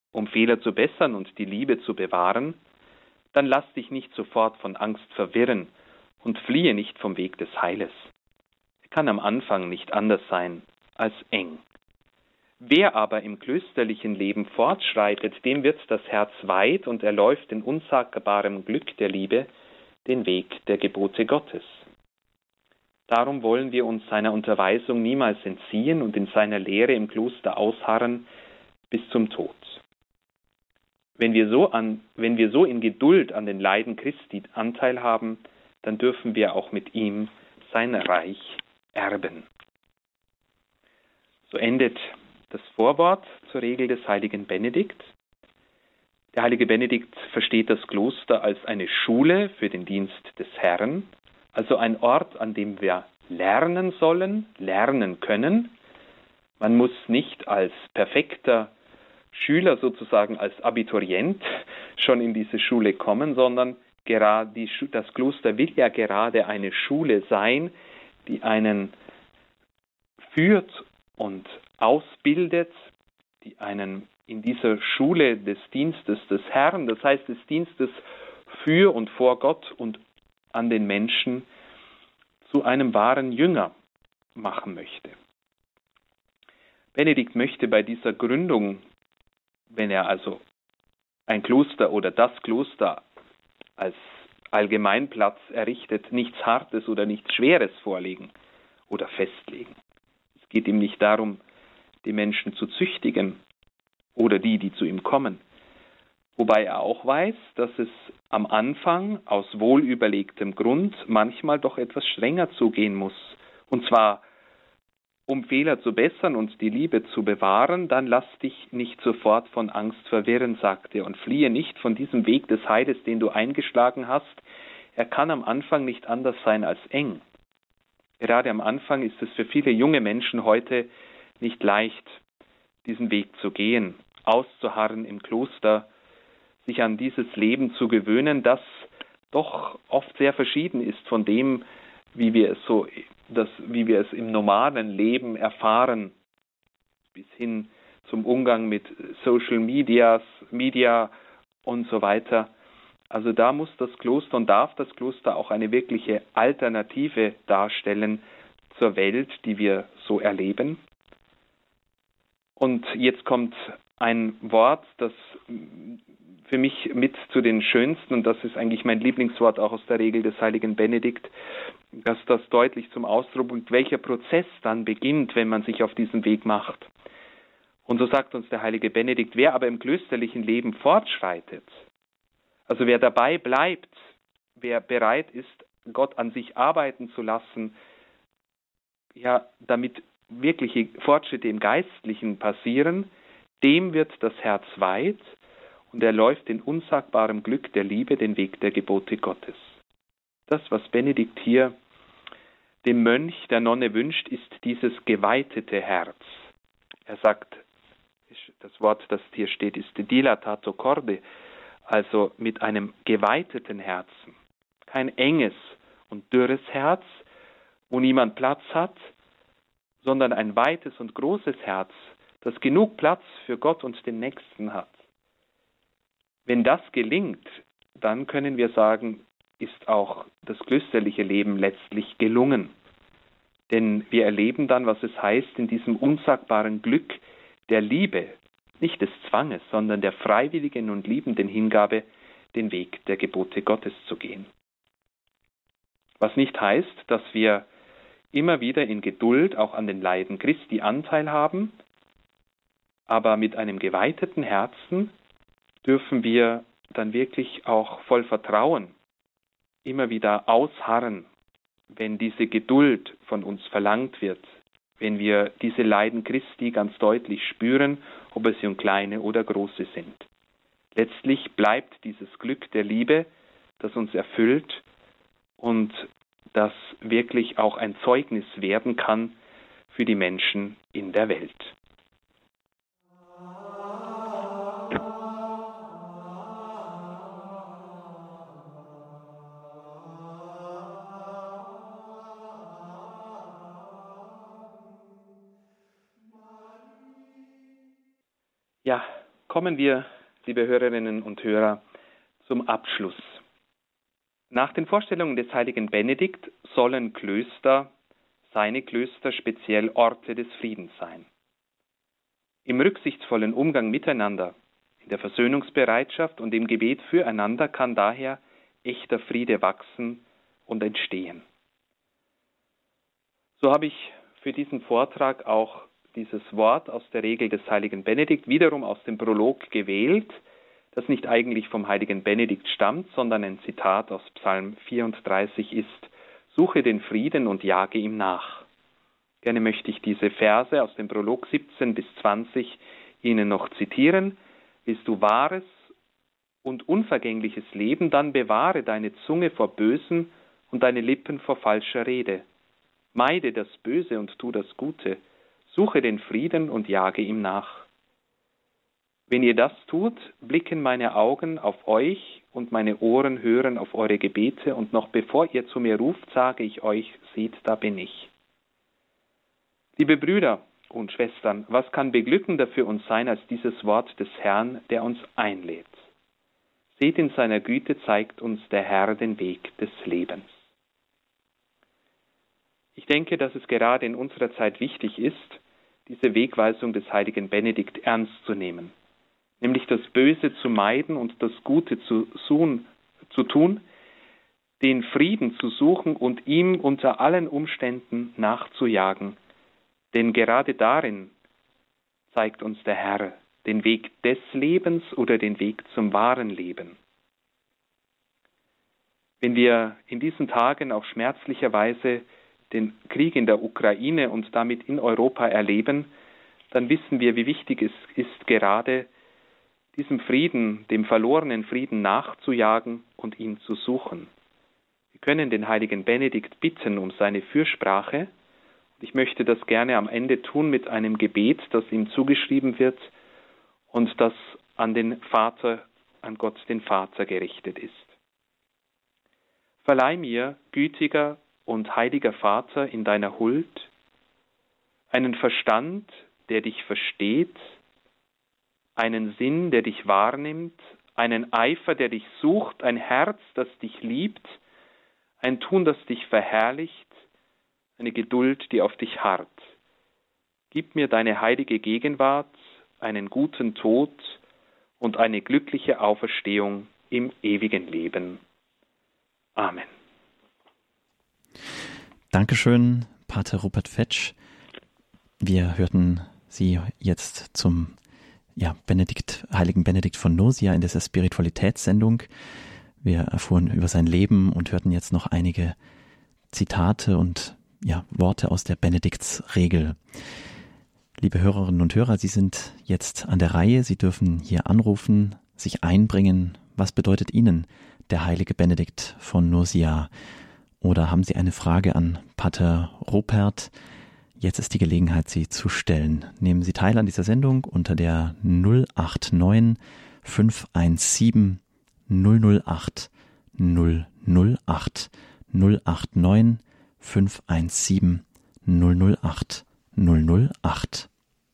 Speaker 2: um Fehler zu bessern und die Liebe zu bewahren, dann lass dich nicht sofort von Angst verwirren und fliehe nicht vom Weg des Heiles. Er kann am Anfang nicht anders sein als eng. Wer aber im klösterlichen Leben fortschreitet, dem wird das Herz weit und er läuft in unsagbarem Glück der Liebe den Weg der Gebote Gottes. Darum wollen wir uns seiner Unterweisung niemals entziehen und in seiner Lehre im Kloster ausharren bis zum Tod. Wenn wir so an, wenn wir so in Geduld an den Leiden Christi Anteil haben, dann dürfen wir auch mit ihm sein Reich erben. So endet das Vorwort zur Regel des heiligen Benedikt. Der heilige Benedikt versteht das Kloster als eine Schule für den Dienst des Herrn, also ein Ort, an dem wir lernen sollen, lernen können. Man muss nicht als perfekter Schüler, sozusagen als Abiturient, schon in diese Schule kommen, sondern gerade die, das Kloster will ja gerade eine Schule sein, die einen führt und ausbildet, die einen in dieser Schule des Dienstes des Herrn, das heißt des Dienstes für und vor Gott und an den Menschen, zu einem wahren Jünger machen möchte. Benedikt möchte bei dieser Gründung, wenn er also ein Kloster oder das Kloster als Allgemeinplatz errichtet, nichts Hartes oder nichts Schweres vorlegen oder festlegen. Es geht ihm nicht darum, die Menschen zu züchtigen oder die, die zu ihm kommen. Wobei er auch weiß, dass es am Anfang aus wohlüberlegtem Grund manchmal doch etwas strenger zugehen muss. Und zwar, um Fehler zu bessern und die Liebe zu bewahren, dann lass dich nicht sofort von Angst verwirren, sagt er, und fliehe nicht von diesem Weg des Heiles, den du eingeschlagen hast. Er kann am Anfang nicht anders sein als eng. Gerade am Anfang ist es für viele junge Menschen heute nicht leicht, diesen Weg zu gehen, auszuharren im Kloster, sich an dieses Leben zu gewöhnen, das doch oft sehr verschieden ist von dem, wie wir es so, das, wie wir es im normalen Leben erfahren, bis hin zum Umgang mit Social Medias, Media und so weiter. Also da muss das Kloster und darf das Kloster auch eine wirkliche Alternative darstellen zur Welt, die wir so erleben. Und jetzt kommt ein Wort, das für mich mit zu den schönsten, und das ist eigentlich mein Lieblingswort auch aus der Regel des heiligen Benedikt, dass das deutlich zum Ausdruck bringt, welcher Prozess dann beginnt, wenn man sich auf diesen Weg macht. Und so sagt uns der heilige Benedikt, wer aber im klösterlichen Leben fortschreitet, also wer dabei bleibt, wer bereit ist, Gott an sich arbeiten zu lassen, ja, damit wirkliche Fortschritte im Geistlichen passieren, dem wird das Herz weit und er läuft in unsagbarem Glück der Liebe den Weg der Gebote Gottes. Das, was Benedikt hier dem Mönch, der Nonne wünscht, ist dieses geweitete Herz. Er sagt, das Wort, das hier steht, ist dilatato corde, also mit einem geweiteten Herzen. Kein enges und dürres Herz, wo niemand Platz hat, sondern ein weites und großes Herz, das genug Platz für Gott und den Nächsten hat. Wenn das gelingt, dann können wir sagen, ist auch das klösterliche Leben letztlich gelungen. Denn wir erleben dann, was es heißt, in diesem unsagbaren Glück der Liebe, nicht des Zwanges, sondern der freiwilligen und liebenden Hingabe, den Weg der Gebote Gottes zu gehen. Was nicht heißt, dass wir immer wieder in Geduld auch an den Leiden Christi Anteil haben, aber mit einem geweiteten Herzen dürfen wir dann wirklich auch voll Vertrauen immer wieder ausharren, wenn diese Geduld von uns verlangt wird, wenn wir diese Leiden Christi ganz deutlich spüren, ob es nun kleine oder große sind. Letztlich bleibt dieses Glück der Liebe, das uns erfüllt und das wirklich auch ein Zeugnis werden kann für die Menschen in der Welt. Ja, kommen wir, liebe Hörerinnen und Hörer, zum Abschluss. Nach den Vorstellungen des heiligen Benedikt sollen Klöster, seine Klöster, speziell Orte des Friedens sein. Im rücksichtsvollen Umgang miteinander, in der Versöhnungsbereitschaft und im Gebet füreinander kann daher echter Friede wachsen und entstehen. So habe ich für diesen Vortrag auch dieses Wort aus der Regel des heiligen Benedikt, wiederum aus dem Prolog gewählt, das nicht eigentlich vom heiligen Benedikt stammt, sondern ein Zitat aus Psalm vierunddreißig ist: Suche den Frieden und jage ihm nach. Gerne möchte ich diese Verse aus dem Prolog siebzehn bis zwanzig Ihnen noch zitieren. Willst du wahres und unvergängliches Leben, dann bewahre deine Zunge vor Bösen und deine Lippen vor falscher Rede. Meide das Böse und tu das Gute. Suche den Frieden und jage ihm nach. Wenn ihr das tut, blicken meine Augen auf euch und meine Ohren hören auf eure Gebete, und noch bevor ihr zu mir ruft, sage ich euch, seht, da bin ich. Liebe Brüder und Schwestern, was kann beglückender für uns sein als dieses Wort des Herrn, der uns einlädt? Seht, in seiner Güte zeigt uns der Herr den Weg des Lebens. Ich denke, dass es gerade in unserer Zeit wichtig ist, diese Wegweisung des heiligen Benedikt ernst zu nehmen, nämlich das Böse zu meiden und das Gute zu, suchen, zu tun, den Frieden zu suchen und ihm unter allen Umständen nachzujagen. Denn gerade darin zeigt uns der Herr den Weg des Lebens oder den Weg zum wahren Leben. Wenn wir in diesen Tagen auch schmerzlicherweise den Krieg in der Ukraine und damit in Europa erleben, dann wissen wir, wie wichtig es ist, gerade diesem Frieden, dem verlorenen Frieden nachzujagen und ihn zu suchen. Wir können den heiligen Benedikt bitten um seine Fürsprache. Ich möchte das gerne am Ende tun mit einem Gebet, das ihm zugeschrieben wird und das an den Vater, an Gott den Vater gerichtet ist. Verleih mir, gütiger und heiliger Vater, in deiner Huld einen Verstand, der dich versteht, einen Sinn, der dich wahrnimmt, einen Eifer, der dich sucht, ein Herz, das dich liebt, ein Tun, das dich verherrlicht, eine Geduld, die auf dich harrt. Gib mir deine heilige Gegenwart, einen guten Tod und eine glückliche Auferstehung im ewigen Leben. Amen.
Speaker 1: Dankeschön, Pater Rupert Fetsch. Wir hörten Sie jetzt zum ja, Benedikt, heiligen Benedikt von Nursia in dieser Spiritualitätssendung. Wir erfuhren über sein Leben und hörten jetzt noch einige Zitate und ja, Worte aus der Benediktsregel. Liebe Hörerinnen und Hörer, Sie sind jetzt an der Reihe. Sie dürfen hier anrufen, sich einbringen. Was bedeutet Ihnen der heilige Benedikt von Nursia? Oder haben Sie eine Frage an Pater Rupert? Jetzt ist die Gelegenheit, sie zu stellen. Nehmen Sie teil an dieser Sendung unter der null acht neun fünf eins sieben null null acht null null acht null acht neun fünf eins sieben null null acht null null acht.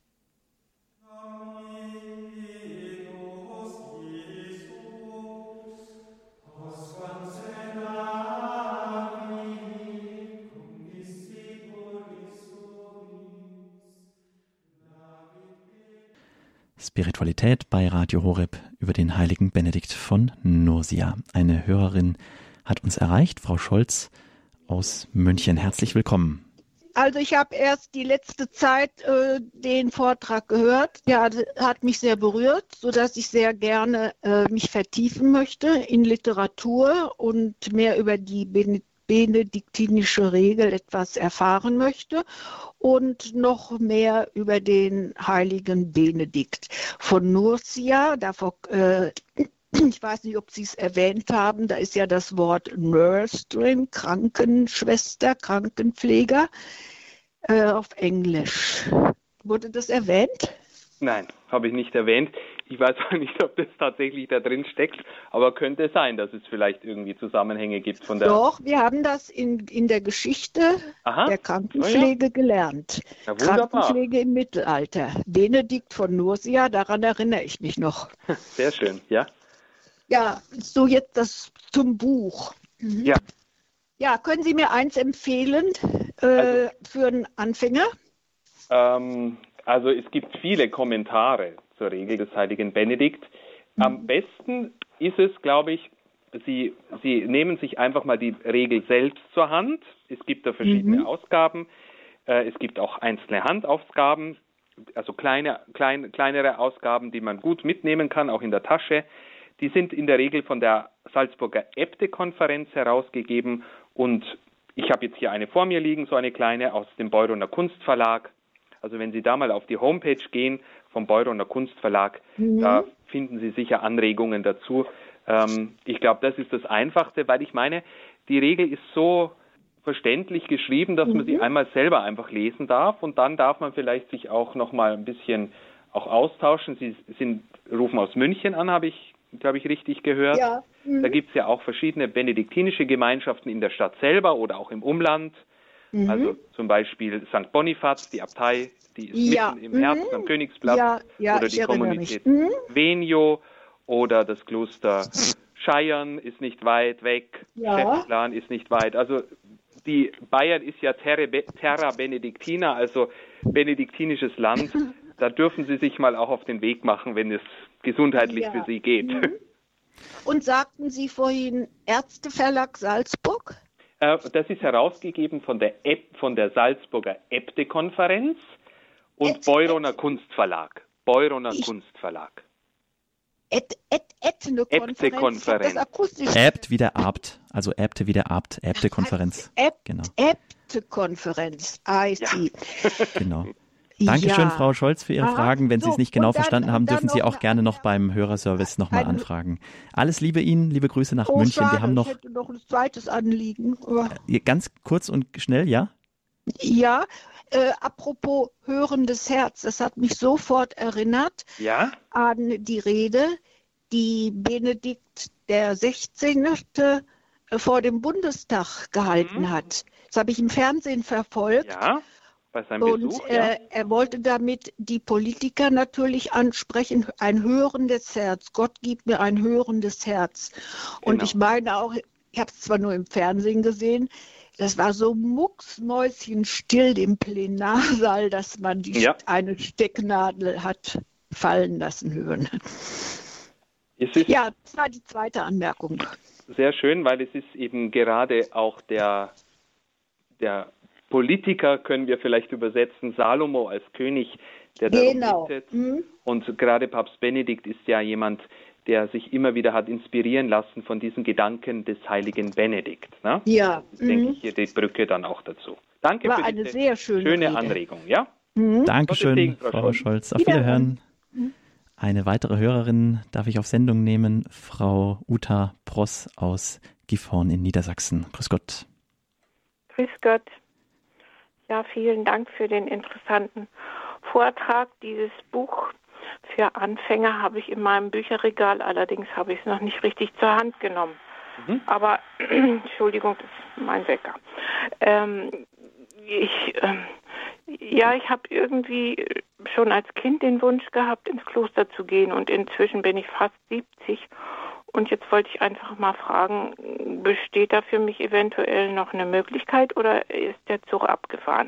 Speaker 1: Spiritualität bei Radio Horeb über den heiligen Benedikt von Nursia. Eine Hörerin hat uns erreicht, Frau Scholz aus München. Herzlich willkommen.
Speaker 3: Also ich habe erst die letzte Zeit äh, den Vortrag gehört. Ja, hat mich sehr berührt, sodass ich sehr gerne äh, mich vertiefen möchte in Literatur und mehr über die Benedikt benediktinische Regel etwas erfahren möchte und noch mehr über den heiligen Benedikt von Nursia. Davor, äh, ich weiß nicht, ob Sie es erwähnt haben, da ist ja das Wort Nurse drin, Krankenschwester, Krankenpfleger, äh, auf Englisch. Wurde das erwähnt?
Speaker 2: Nein, habe ich nicht erwähnt. Ich weiß auch nicht, ob das tatsächlich da drin steckt, aber könnte sein, dass es vielleicht irgendwie Zusammenhänge gibt von der...
Speaker 3: Doch, wir haben das in, in der Geschichte
Speaker 2: Aha.
Speaker 3: der Krankenpflege oh ja. gelernt.
Speaker 2: Ja,
Speaker 3: Krankenpflege im Mittelalter. Benedikt von Nursia, daran erinnere ich mich noch.
Speaker 2: Sehr schön, ja.
Speaker 3: Ja, so jetzt das zum Buch. Mhm.
Speaker 2: Ja.
Speaker 3: Ja, können Sie mir eins empfehlen äh, also, für einen Anfänger?
Speaker 2: Ähm, also es gibt viele Kommentare zur Regel des heiligen Benedikt. Am mhm. besten ist es, glaube ich, Sie, Sie nehmen sich einfach mal die Regel selbst zur Hand. Es gibt da verschiedene mhm. Ausgaben. Äh, es gibt auch einzelne Handausgaben, also kleine, klein, kleinere Ausgaben, die man gut mitnehmen kann, auch in der Tasche. Die sind in der Regel von der Salzburger Äbte-Konferenz herausgegeben und ich habe jetzt hier eine vor mir liegen, so eine kleine aus dem Beuroner Kunstverlag. Also wenn Sie da mal auf die Homepage gehen vom Beuroner Kunstverlag, mhm. da finden Sie sicher Anregungen dazu. Ähm, ich glaube, das ist das Einfachste, weil ich meine, die Regel ist so verständlich geschrieben, dass mhm. man sie einmal selber einfach lesen darf und dann darf man vielleicht sich auch noch mal ein bisschen auch austauschen. Sie sind, rufen aus München an, habe ich glaube ich, richtig gehört. Ja. Mhm. Da gibt es ja auch verschiedene benediktinische Gemeinschaften in der Stadt selber oder auch im Umland. Mhm. Also zum Beispiel Sankt Bonifaz, die Abtei, die ist ja. mitten im Herzen mhm. am Königsplatz.
Speaker 3: Ja. Ja,
Speaker 2: oder die Kommunität mhm. Venio oder das Kloster Scheiern ist nicht weit weg.
Speaker 3: Ja.
Speaker 2: Schäftlarn ist nicht weit. Also die Bayern ist ja Terra, Terra Benedictina, also benediktinisches Land. Da dürfen Sie sich mal auch auf den Weg machen, wenn es gesundheitlich ja. für Sie geht. Mhm.
Speaker 3: Und sagten Sie vorhin Ärzteverlag Salzburg?
Speaker 2: Äh, das ist herausgegeben von der, Ep, von der Salzburger Äbte-Konferenz und Et, Beuroner Et. Kunstverlag. Beuroner ich, Kunstverlag.
Speaker 3: Et, et,
Speaker 2: Äbte-Konferenz.
Speaker 1: Äbt wie der Abt, also Äbte wie der Abt, Äbte-Konferenz.
Speaker 3: Genau. Äbte-Konferenz, I see.
Speaker 1: Ja. Genau. Dankeschön, ja. Frau Scholz, für Ihre Aha. Fragen. Wenn so, Sie es nicht genau dann, verstanden haben, dürfen Sie auch gerne noch beim Hörerservice nochmal anfragen. Alles Liebe Ihnen, liebe Grüße nach
Speaker 3: oh,
Speaker 1: München.
Speaker 3: Schade,
Speaker 1: Wir haben noch,
Speaker 3: ich hätte noch ein zweites Anliegen.
Speaker 1: Äh, ganz kurz und schnell, ja?
Speaker 3: Ja, äh, apropos hörendes Herz, das hat mich sofort erinnert
Speaker 2: ja?
Speaker 3: an die Rede, die Benedikt der sechzehnte vor dem Bundestag gehalten mhm. hat. Das habe ich im Fernsehen verfolgt.
Speaker 2: Ja. Bei seinem Besuch,
Speaker 3: und äh,
Speaker 2: ja.
Speaker 3: er wollte damit die Politiker natürlich ansprechen, ein hörendes Herz. Gott gibt mir ein hörendes Herz. Und genau. ich meine auch, ich habe es zwar nur im Fernsehen gesehen, das war so mucksmäuschenstill im Plenarsaal, dass man die, ja. eine Stecknadel hat fallen lassen hören.
Speaker 2: Es ist
Speaker 3: ja, das war die zweite Anmerkung.
Speaker 2: Sehr schön, weil es ist eben gerade auch der, der Politiker, können wir vielleicht übersetzen, Salomo als König, der darum
Speaker 3: genau.
Speaker 2: bittet.
Speaker 3: Mhm.
Speaker 2: Und gerade Papst Benedikt ist ja jemand, der sich immer wieder hat inspirieren lassen von diesen Gedanken des heiligen Benedikt. Ne?
Speaker 3: Ja.
Speaker 2: Das ist, mhm. denke ich, hier die Brücke dann auch dazu. Danke
Speaker 3: War
Speaker 2: für
Speaker 3: eine
Speaker 2: diese
Speaker 3: sehr schöne,
Speaker 2: schöne
Speaker 3: Rede.
Speaker 2: Anregung. Ja?
Speaker 1: Mhm. Dankeschön, Segen, Frau, Frau Scholz. Auf Wiederhören.
Speaker 3: Mhm.
Speaker 1: Eine weitere Hörerin darf ich auf Sendung nehmen, Frau Uta Pross aus Gifhorn in Niedersachsen. Grüß Gott.
Speaker 4: Grüß Gott. Ja, vielen Dank für den interessanten Vortrag. Dieses Buch für Anfänger habe ich in meinem Bücherregal, allerdings habe ich es noch nicht richtig zur Hand genommen. Mhm. Aber, Entschuldigung, das ist mein Wecker. Ähm, ich, ähm, ja, ich habe irgendwie schon als Kind den Wunsch gehabt, ins Kloster zu gehen und inzwischen bin ich fast siebzig. Und jetzt wollte ich einfach mal fragen, besteht da für mich eventuell noch eine Möglichkeit oder ist der Zug abgefahren?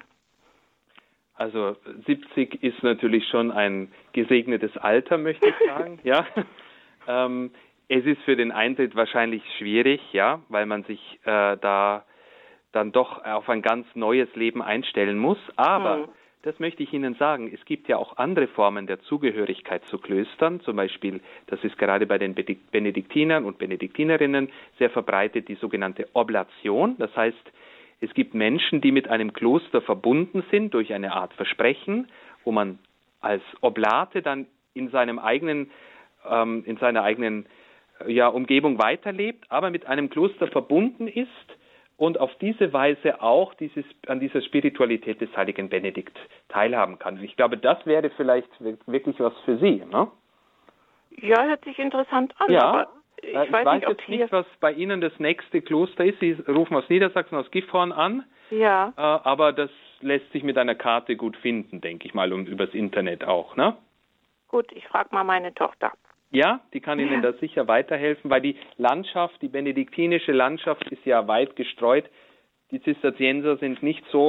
Speaker 2: Also siebzig ist natürlich schon ein gesegnetes Alter, möchte ich sagen. ja. Ähm, es ist für den Eintritt wahrscheinlich schwierig, ja, weil man sich äh, da dann doch auf ein ganz neues Leben einstellen muss. Aber hm. das möchte ich Ihnen sagen, es gibt ja auch andere Formen der Zugehörigkeit zu Klöstern, zum Beispiel, das ist gerade bei den Benediktinern und Benediktinerinnen sehr verbreitet, die sogenannte Oblation. Das heißt, es gibt Menschen, die mit einem Kloster verbunden sind durch eine Art Versprechen, wo man als Oblate dann in seinem eigenen, ähm, in seiner eigenen ja, Umgebung weiterlebt, aber mit einem Kloster verbunden ist und auf diese Weise auch dieses, an dieser Spiritualität des heiligen Benedikt teilhaben kann. Ich glaube, das wäre vielleicht wirklich was für Sie, ne?
Speaker 4: Ja, hört sich interessant an.
Speaker 2: Ja,
Speaker 4: aber ich,
Speaker 2: ich
Speaker 4: weiß,
Speaker 2: weiß
Speaker 4: nicht, ob
Speaker 2: jetzt
Speaker 4: hier...
Speaker 2: nicht, was bei Ihnen das nächste Kloster ist. Sie rufen aus Niedersachsen, aus Gifhorn an.
Speaker 4: Ja.
Speaker 2: Äh, aber das lässt sich mit einer Karte gut finden, denke ich mal, und übers Internet auch, ne?
Speaker 4: Gut, ich frage mal meine Tochter.
Speaker 2: Ja, die kann Ihnen da sicher weiterhelfen, weil die Landschaft, die benediktinische Landschaft ist ja weit gestreut. Die Zisterzienser sind nicht so,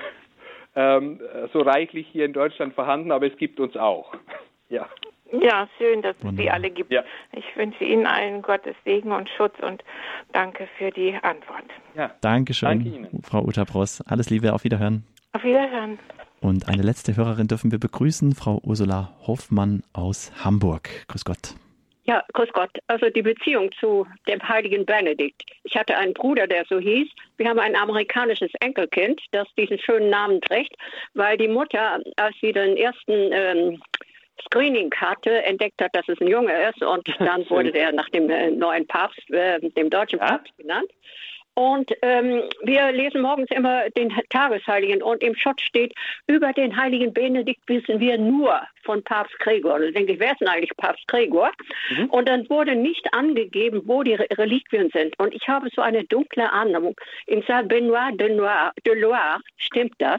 Speaker 2: ähm, so reichlich hier in Deutschland vorhanden, aber es gibt uns auch. Ja.
Speaker 4: Ja, schön, dass es
Speaker 1: Wunderbar.
Speaker 4: sie alle gibt.
Speaker 2: Ja.
Speaker 4: Ich wünsche Ihnen allen Gottes Segen und Schutz und danke für die Antwort.
Speaker 2: Ja.
Speaker 1: Dankeschön,
Speaker 2: Danke Ihnen.
Speaker 1: Frau Uta Bross. Alles Liebe, auf Wiederhören.
Speaker 4: Auf Wiederhören.
Speaker 1: Und eine letzte Hörerin dürfen wir begrüßen, Frau Ursula Hoffmann aus Hamburg. Grüß Gott.
Speaker 5: Ja, grüß Gott. Also die Beziehung zu dem heiligen Benedikt. Ich hatte einen Bruder, der so hieß. Wir haben ein amerikanisches Enkelkind, das diesen schönen Namen trägt, weil die Mutter, als sie den ersten ähm, Screening hatte, entdeckt hat, dass es ein Junge ist. Und dann wurde der nach dem äh, neuen Papst, äh, dem deutschen
Speaker 2: Ja?
Speaker 5: Papst benannt. Und ähm, wir lesen morgens immer den Tagesheiligen und im Schott steht, über den heiligen Benedikt wissen wir nur von Papst Gregor. Da denke ich, wer ist denn eigentlich Papst Gregor? Mhm. Und dann wurde nicht angegeben, wo die Reliquien sind. Und ich habe so eine dunkle Ahnung. In Saint-Benoît de, Noir, de Loire, stimmt das?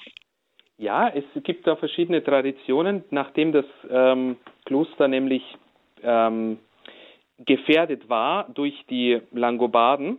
Speaker 2: Ja, es gibt da verschiedene Traditionen, nachdem das ähm, Kloster nämlich ähm, gefährdet war durch die Langobarden,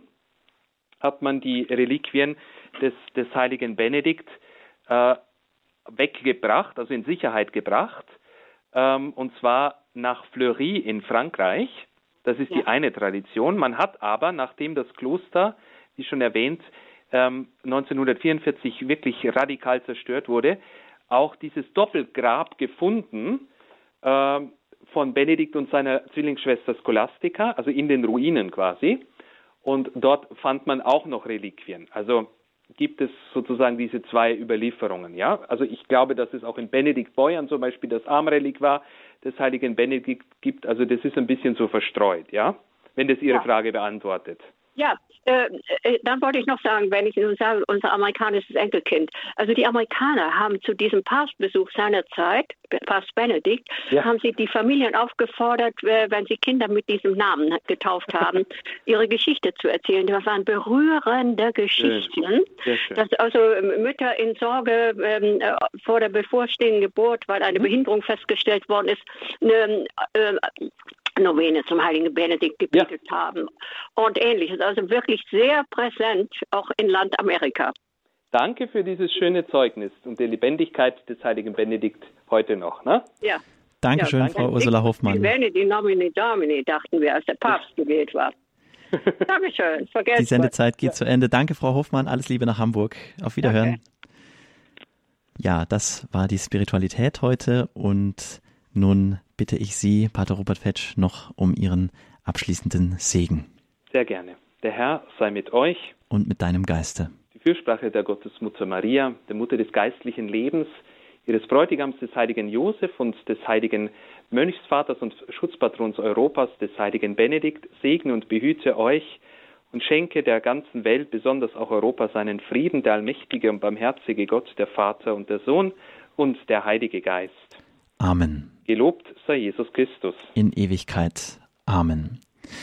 Speaker 2: hat man die Reliquien des, des heiligen Benedikt äh, weggebracht, also in Sicherheit gebracht, ähm, und zwar nach Fleury in Frankreich. Das ist ja. die eine Tradition. Man hat aber, nachdem das Kloster, wie schon erwähnt, ähm, neunzehnhundertvierundvierzig wirklich radikal zerstört wurde, auch dieses Doppelgrab gefunden äh, von Benedikt und seiner Zwillingsschwester Scholastica, also in den Ruinen quasi. Und dort fand man auch noch Reliquien. Also gibt es sozusagen diese zwei Überlieferungen. Ja? Also ich glaube, dass es auch in Benediktbeuern zum Beispiel das Armreliquar des heiligen Benedikt gibt. Also das ist ein bisschen so verstreut, ja, wenn das Ihre ja. Frage beantwortet.
Speaker 5: Ja, äh, äh, dann wollte ich noch sagen, wenn ich nun sage, unser amerikanisches Enkelkind. Also die Amerikaner haben zu diesem Papstbesuch seiner Zeit, Papst Benedikt, ja. haben sie die Familien aufgefordert, äh, wenn sie Kinder mit diesem Namen getauft haben, ihre Geschichte zu erzählen. Das waren berührende Geschichten,
Speaker 2: Sehr schön.
Speaker 5: dass also Mütter in Sorge äh, vor der bevorstehenden Geburt, weil eine mhm. Behinderung festgestellt worden ist, eine äh, Novene zum heiligen Benedikt gebetet ja. haben und ähnliches. Also wirklich sehr präsent, auch in Land Amerika.
Speaker 2: Danke für dieses schöne Zeugnis und die Lebendigkeit des heiligen Benedikt heute noch. Ne?
Speaker 5: Ja.
Speaker 1: Dankeschön, ja, danke. Frau Ursula Hoffmann.
Speaker 5: Die Nomine Domini, dachten wir, als der Papst gewählt war. Dankeschön.
Speaker 1: Die Sendezeit geht ja. zu Ende. Danke, Frau Hoffmann. Alles Liebe nach Hamburg. Auf Wiederhören. Okay. Ja, das war die Spiritualität heute und nun bitte ich Sie, Pater Rupert Fetsch, noch um Ihren abschließenden Segen.
Speaker 2: Sehr gerne. Der Herr sei mit euch.
Speaker 1: Und mit deinem Geiste.
Speaker 2: Die Fürsprache der Gottesmutter Maria, der Mutter des geistlichen Lebens, ihres Bräutigams des heiligen Josef und des heiligen Mönchsvaters und Schutzpatrons Europas, des heiligen Benedikt, segne und behüte euch und schenke der ganzen Welt, besonders auch Europa, seinen Frieden, der allmächtige und barmherzige Gott, der Vater und der Sohn und der Heilige Geist.
Speaker 1: Amen.
Speaker 2: Gelobt sei Jesus Christus.
Speaker 1: In Ewigkeit. Amen.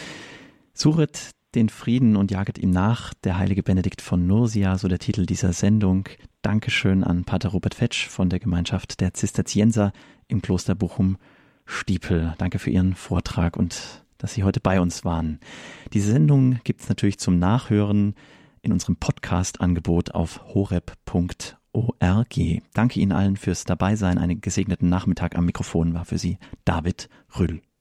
Speaker 1: Suchet den Frieden und jaget ihm nach, der heilige Benedikt von Nursia, so der Titel dieser Sendung. Dankeschön an Pater Rupert Fetsch von der Gemeinschaft der Zisterzienser im Kloster Bochum-Stiepel. Danke für Ihren Vortrag und dass Sie heute bei uns waren. Diese Sendung gibt es natürlich zum Nachhören in unserem Podcast-Angebot auf horeb punkt org. Danke Ihnen allen fürs Dabeisein. Einen gesegneten Nachmittag am Mikrofon war für Sie David Rühl.